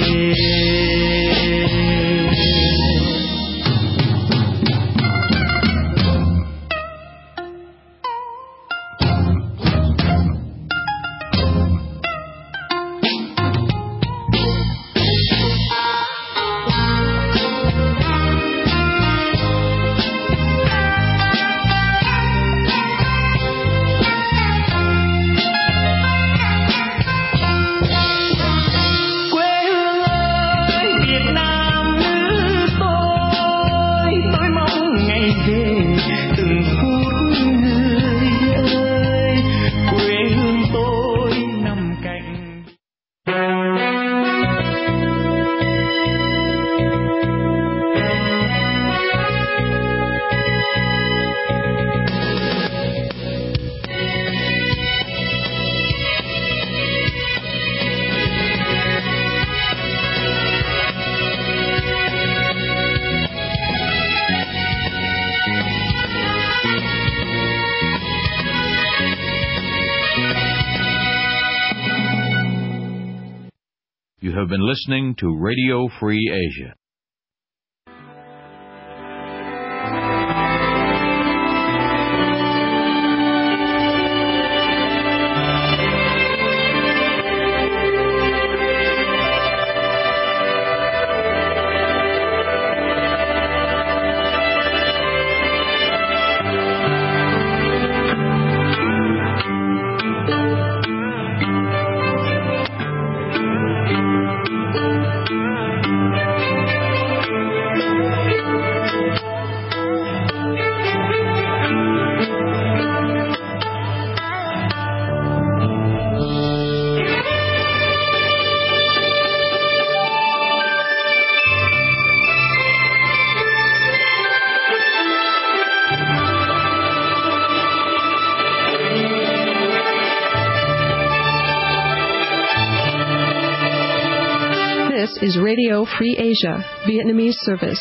O: You have been listening to Radio Free Asia.
P: This is Radio Free Asia, Vietnamese service.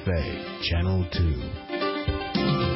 Q: F A, Channel two.